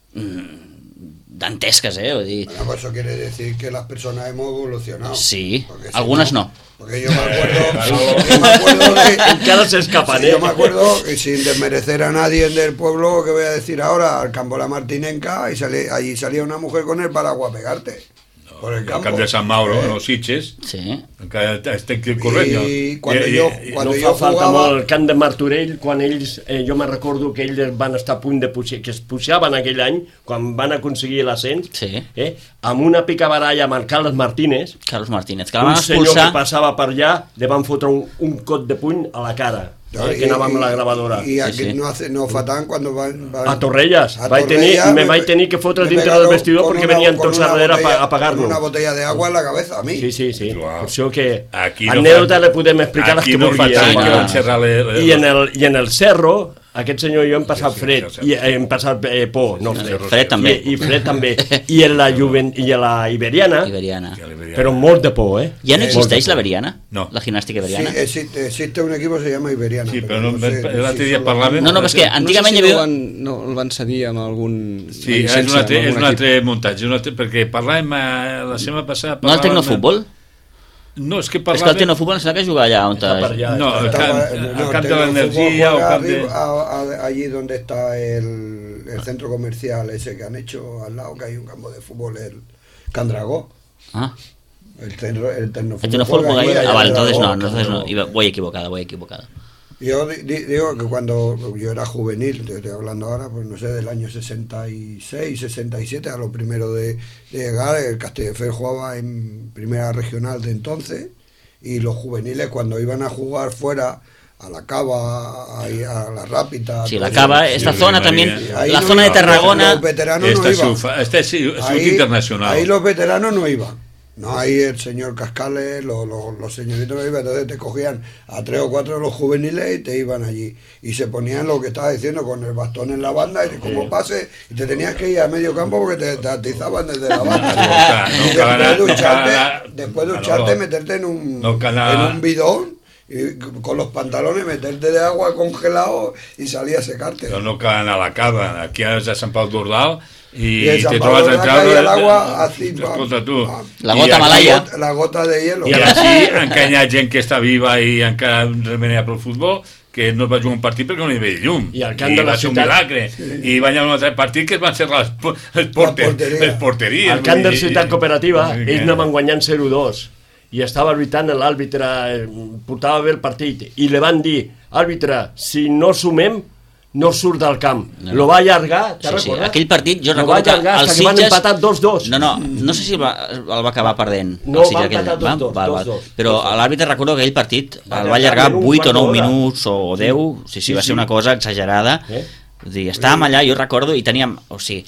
mm, dantesques, eh? Vull dir, Bueno, pues eso quiere decir que las personas hemos evolucionado. sí, Porque si algunes no. Porque yo me acuerdo, yo me acuerdo de... Encara s'escapan, Sí, eh? yo me acuerdo, y sin desmerecer a nadie del pueblo, que voy a decir ahora, al campo La Martinenca, y sale, allí salía una mujer con el paraguas a pegarte. por el Al campo. camp de Sant Mauro, en els Sitges, Sí. encara estic corrent jo. I quan I- jo- i- quan- No jo fa falta jugava- molt el camp de Martorell, quan ells, eh, jo me'n recordo que ells van estar a punt de pujar, que es pujaven aquell any, quan van aconseguir l'ascens, Sí. eh, amb una picabaralla amb el Carles Martínez, Carlos Martínez, que la un van senyor expulsar... que passava per allà, li van fotre un, un cot de puny a la cara, eh, que anava amb la gravadora. Y aquí Sí, sí. no hace, no fatan cuando van, van- A Torrelles, a vaig Torrelles tenir, me vaig tenir que fotre me dintre pegaron del vestidor con perquè una- venien con tots una darrere a, botella- pa- a pagar-nos. con una botella de agua en la cabeza a mí. Sí, sí, sí. Uau. Per això que Aquí no anècdota fa- le podem explicar les aquí que no fa vulgui. tant home. que van xerrar le- le- I, en el, I en el Cerro, aquest senyor i jo hem passat sí, fred, sí, sí. i hem passat eh, por, no Sí, fred. sí, Fred també. I, I fred també. I en la, Juven, i en la Iberiana, Iberiana. Ja li veia. però molt de por, eh? Ja no Eh, existeix molt de la Iberiana? No. La gimnàstica Sí, iberiana? existe, existe un equipo que se llama Iberiana. Sí, però no, sé l'altre si dia solo- parlaven... No, no, però és que antigament no hi sé si havia... no el van, no, el van cedir amb algun... Sí, una és llicència, un altre, amb és algun un equip. altre muntatge, un altre, perquè parlàvem eh, la setmana passada... No el parlàvem- Tecnofutbol? No, és que És que el parlàvem... Tecnofutbol em sembla que juga allà on... Està per allà. No, el està- camp, Estaba- el no, camp de Tecnofútbol l'energia o juega camp de... arriba- a- a- allí donde está el, el centro comercial ese que han hecho al lado, que hay un campo de fútbol, el Candragó. Ah, El, centro, el Tecnofútbol el Tecnofutbol juega ahí. allí, Ah, vale, allá entonces no, Candragó. entonces no. Iba- Voy equivocada, voy equivocada. Yo di- di- digo que cuando yo era juvenil, te estoy hablando ahora, pues no sé, del año sesenta y seis, sesenta y siete, a lo primero de, de llegar, el Castelldefels jugaba en primera regional de entonces, y los juveniles cuando iban a jugar fuera, a la Cava, a, a la Rápita... Sí, todo la eso, Cava, esta sí, zona sí, también, sí. ahí la no zona de iban, Tarragona... Los veteranos Esta no es iban. su, este es su Ahí- internacional. Ahí los veteranos no iban. No, ahí el señor Cascales, los, los, los señoritos que iban, entonces te cogían a tres o cuatro de los juveniles y te iban allí. Y se ponían lo que estabas diciendo con el bastón en la banda y como pase, y te tenías que ir a medio campo porque te, te atizaban desde la banda. Y después de ducharte, después de ducharte meterte en un, en un bidón y con los pantalones meterte de agua congelado y salir a secarte. Però no cal anar a la cava, aquí a Sant Pau d'Ordal i, I te trobes a entrar el agua así, escolta tu, la gota malaya, la gota de hielo, i així encara hi ha gent que està viva i encara remenea pel futbol que no es va jugar un partit perquè no hi havia llum i, I va ser un milagre sí. I va anar a un altre partit que es van cerrar les, les, porter, les porteries al camp de Ciutat Cooperativa i, ells anaven guanyant zero dos i estava lluitant l'àrbitre, portava bé el partit i li van dir, àrbitre, si no sumem no surt del camp, no. Lo va allargar, te sí, sí. Aquell partit jo lo recordo que els Sitges van empatar dos dos. No, no, no sé si el va, el va acabar perdent no, va empatar dos dos, va, va, va. Però l'àrbitre recordo que aquell partit va el va allargar vuit o nou minuts o deu, sí, sí, sí, va ser una cosa exagerada eh? Dir, estàvem allà, jo recordo i teníem, o sigui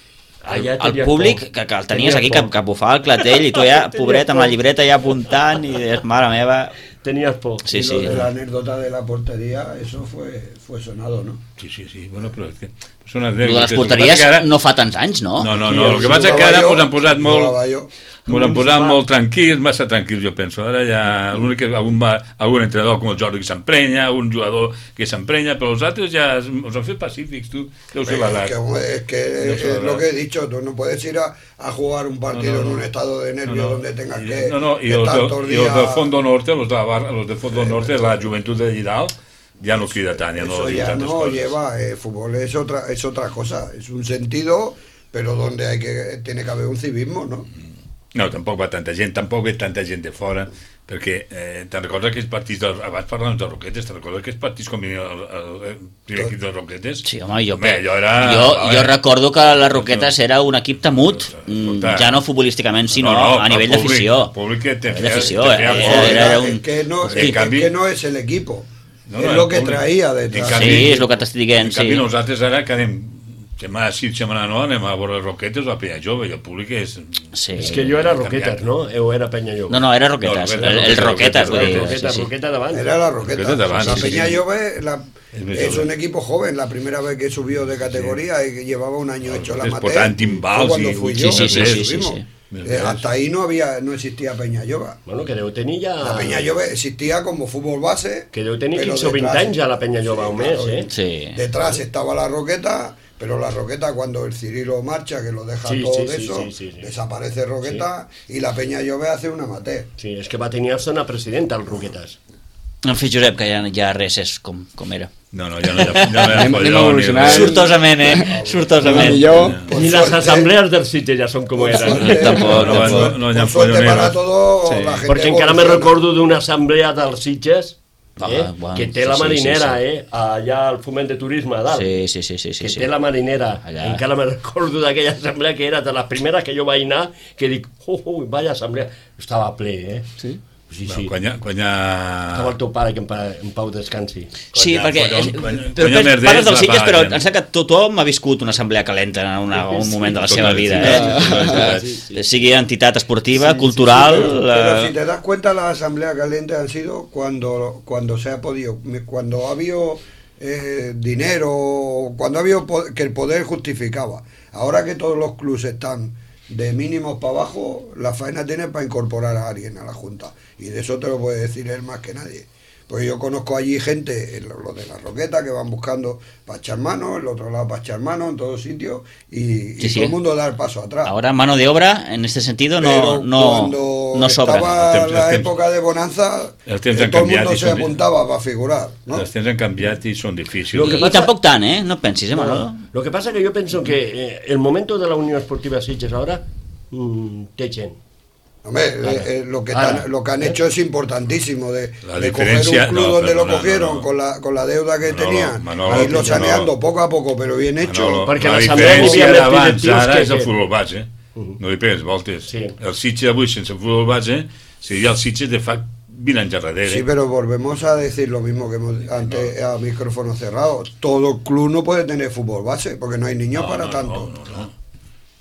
el, el públic que, que el tenies aquí que, que bufava el clatell i tu ja, pobret, amb la llibreta ja apuntant i deies, mare meva. Tenías poco. Sí, sí. De la anécdota de la portería, eso fue, fue sonado, ¿no? Sí, sí, sí. Bueno, però és que són Lo de les porteries ara... no fa tants anys, no? No, no, no. El que passa és que ara ens han posat molt... Ens han posat molt tranquils, massa tranquils, jo penso. Ara ja l'únic que algun, algun entrenador com el Jordi que s'emprenya, un jugador que s'emprenya, però els altres ja els han fet pacífics, tu. Deu ser l'edat. Es que es lo que he dicho, tú no puedes ir a, a jugar un partido no, no, no. en un estado de nervios no, no. donde tengas que no, no. Y estar los, todo el día... Y los del Fondo Norte, los de, la, los de Fondo Norte, la Juventud de Llidal, ya no crida tant, ya no Eso ya no cosas. Lleva, el eh, fútbol es otra, es otra cosa, es un sentido, pero donde hay que, tiene que haber un civismo, ¿no? No, tampoc va tanta gent, tampoc ve tanta gent de fora, perquè eh, te'n recordes aquells partits, de, abans parlàvem de Roquetes, te'n recordes aquells partits com venia el, el, el primer equip de Roquetes? Sí, home, jo, home, jo, era, jo, jo recordo que les Roquetes era un equip temut, ja no futbolísticament, sinó no, no, a nivell d'afició. El públic que te feia, d'afició, eh, era, era un... Es que no, es, canvi, es que no es el equipo, no, no, es lo que públic, traía detrás. Canvi, sí, és el que t'estic dient, sí. En canvi sí. nosaltres ara que anem setmana sí, setmana no, anem a veure Roquetes o a Penya Jove, i el públic és... Sí. És que jo era Roquetes, no? O era Penya Jove? No, no, era Roquetes, no, el, el Roquetes, vull dir. Roqueta, sí, sí. Roqueta davant. Era la Roqueta. Davant, la sí, Penya sí. Jove la, es un equipo joven, la primera vez que subió de categoría sí. y que llevaba un año hecho la materia. Fue cuando fui yo, sí, sí, sí, sí, sí. Eh, hasta ahí no había, no existía Penya Jove. Bueno, que deu tenir ja... La Penya Jove existía como fútbol base. Que deu tenir quinze o vint anys ja la Penya Jove, sí, o més, eh? Sí. Detrás estaba la Roqueta, pero la Roqueta cuando el Cirilo marcha, que lo deja sí, todo sí, de sí, eso, sí, sí, sí. desaparece Roqueta sí. y la Penya Jove hace un amateur. Sí, és que va tenir una presidenta, el Roquetes. En fi, Josep, que ja, ja res és com, com era. No, no, ja no hi ha, ja no hi ha folló. Sortosament, eh? Sortosament. Ni les assemblees del Sitges ja són com eren. Tampoc, no, no, no hi ha folloneres. Sí. Perquè encara me recordo d'una assemblea dels Sitges eh? ah, bueno, que té la marinera, sí, sí, sí. eh? Allà al Foment de Turisme a dalt. Sí, sí, sí, sí, sí, que sí. té la marinera. Allà. Encara me recordo d'aquella assemblea que era de les primeres que jo vaig anar, que dic, oh, oh, vaya assemblea. Estava ple, eh? Sí. Sí, sí. Quan hi ha... Quan hi ha... Estava el teu pare que en, pa, en Pau descansi. Sí, ha, perquè... Quan, és, quan, però quan parles, parles dels Sitges, però em sembla que tothom ha viscut una assemblea calenta en una, un moment de la seva vida. Eh? Sí, sí. Sigui entitat esportiva, sí, cultural... Sí, sí, pero, pero si te das cuenta, las asambleas calientes han sido cuando, cuando se ha podido, cuando ha habido eh, dinero, cuando ha habido que el poder justificaba. Ahora que todos los clubes están de mínimos para abajo, la faena tiene para incorporar a alguien a la Junta. Y de eso te lo puede decir él más que nadie. Pues yo conozco allí gente, los de la Roqueta, que van buscando para echar mano, el otro lado para echar mano, en todos sitios, y, y sí, sí. todo el mundo da el paso atrás. Ahora mano de obra, en este sentido, no, no, no sobra. Estaba la época de bonanza, eh, todo el mundo se apuntaba para figurar, ¿no? Els temps han canviat i són difícils. I, i tampoc tant, eh? No pensis, eh, Manolo? No, lo que pasa es que yo pienso que eh, el momento de la Unión Esportiva Sitges ahora mmm, te echen. Hombre, claro. eh, lo, que tan, lo que han hecho es importantísimo de, de coger un club no, donde lo cogieron no, no. Con, la, con la deuda que Manolo, tenían Manolo, e irlo saneando no. poco a poco, però bien hecho. Manolo, perquè la diferència d'abans ara és el futbol base, uh-huh. no li pegues voltes. Sí. El Sitges avui sense futbol base seria el Sitges de fa vint anys darrere. Sí, pero volvemos a decir lo mismo que hemos antes no. a micrófono cerrado. Todo club no puede tener fútbol base porque no hay niños no, para no, tanto. No, no, no.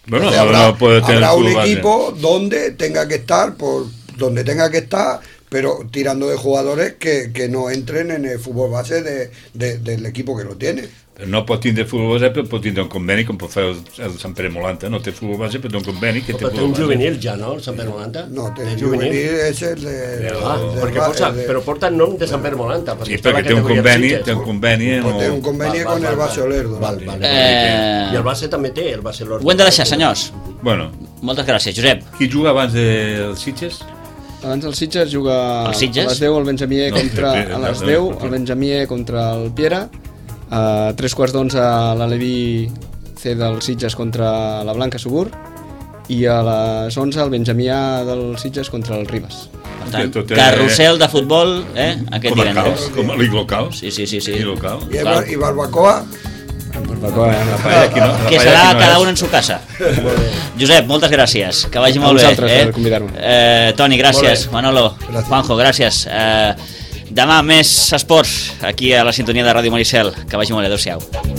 Bueno, Entonces, habrá, no puede tener habrá un fútbol base. equipo donde tenga que estar, por donde tenga que estar, pero tirando de jugadores que, que no entren en el fútbol base de, de, del equipo que lo tiene. Però no pot tindre futbol base, però pot tindre un conveni, com pot fer el, el Sant Pere Molanta. No té futbol base, però té un conveni que té Però té futbol un base. juvenil ja, no, el Sant Pere Molanta? No, té El el juvenil és el de... Ah, el de- perquè el porta, de- però porta el nom de Sant Pere Molanta. Sí, està a la perquè té un categoria conveni, Sitges. té un conveni... Pues No... té un conveni Val, val, con el val, base val. Olerdo. Val, val, val. Eh, I el base també té, el base Lordo. Ho hem de deixar, senyors. Bueno, Moltes gràcies, Josep. qui juga abans dels Sitges? Abans el Sitges juga El Sitges? a les deu el Benjamí No, contra... no, no, a les no, deu no, no. el Benjamí contra el Piera, a tres quarts d'onze l'Aleví C del Sitges contra la Blanca Subur i a les onze el Benjamí del Sitges contra el Ribes. Per tant, Tot és- carrusel de futbol, eh, aquest Com a cal, divendres. com a liga local. Sí, sí, sí, sí. Liga local. I, el bar- i barbacoa, Barbacoa, eh? La paella aquí no, la Que paella serà aquí no cada és. un en su casa. Josep, moltes gràcies. Que vagi A molt bé. vosaltres Eh? per convidar-me. Eh, Toni, gràcies. Molt Manolo, Gràcies. Juanjo, gràcies. Eh, demà més esports aquí a la sintonia de Ràdio Maricel. Que vagi molt bé. Adéu-siau.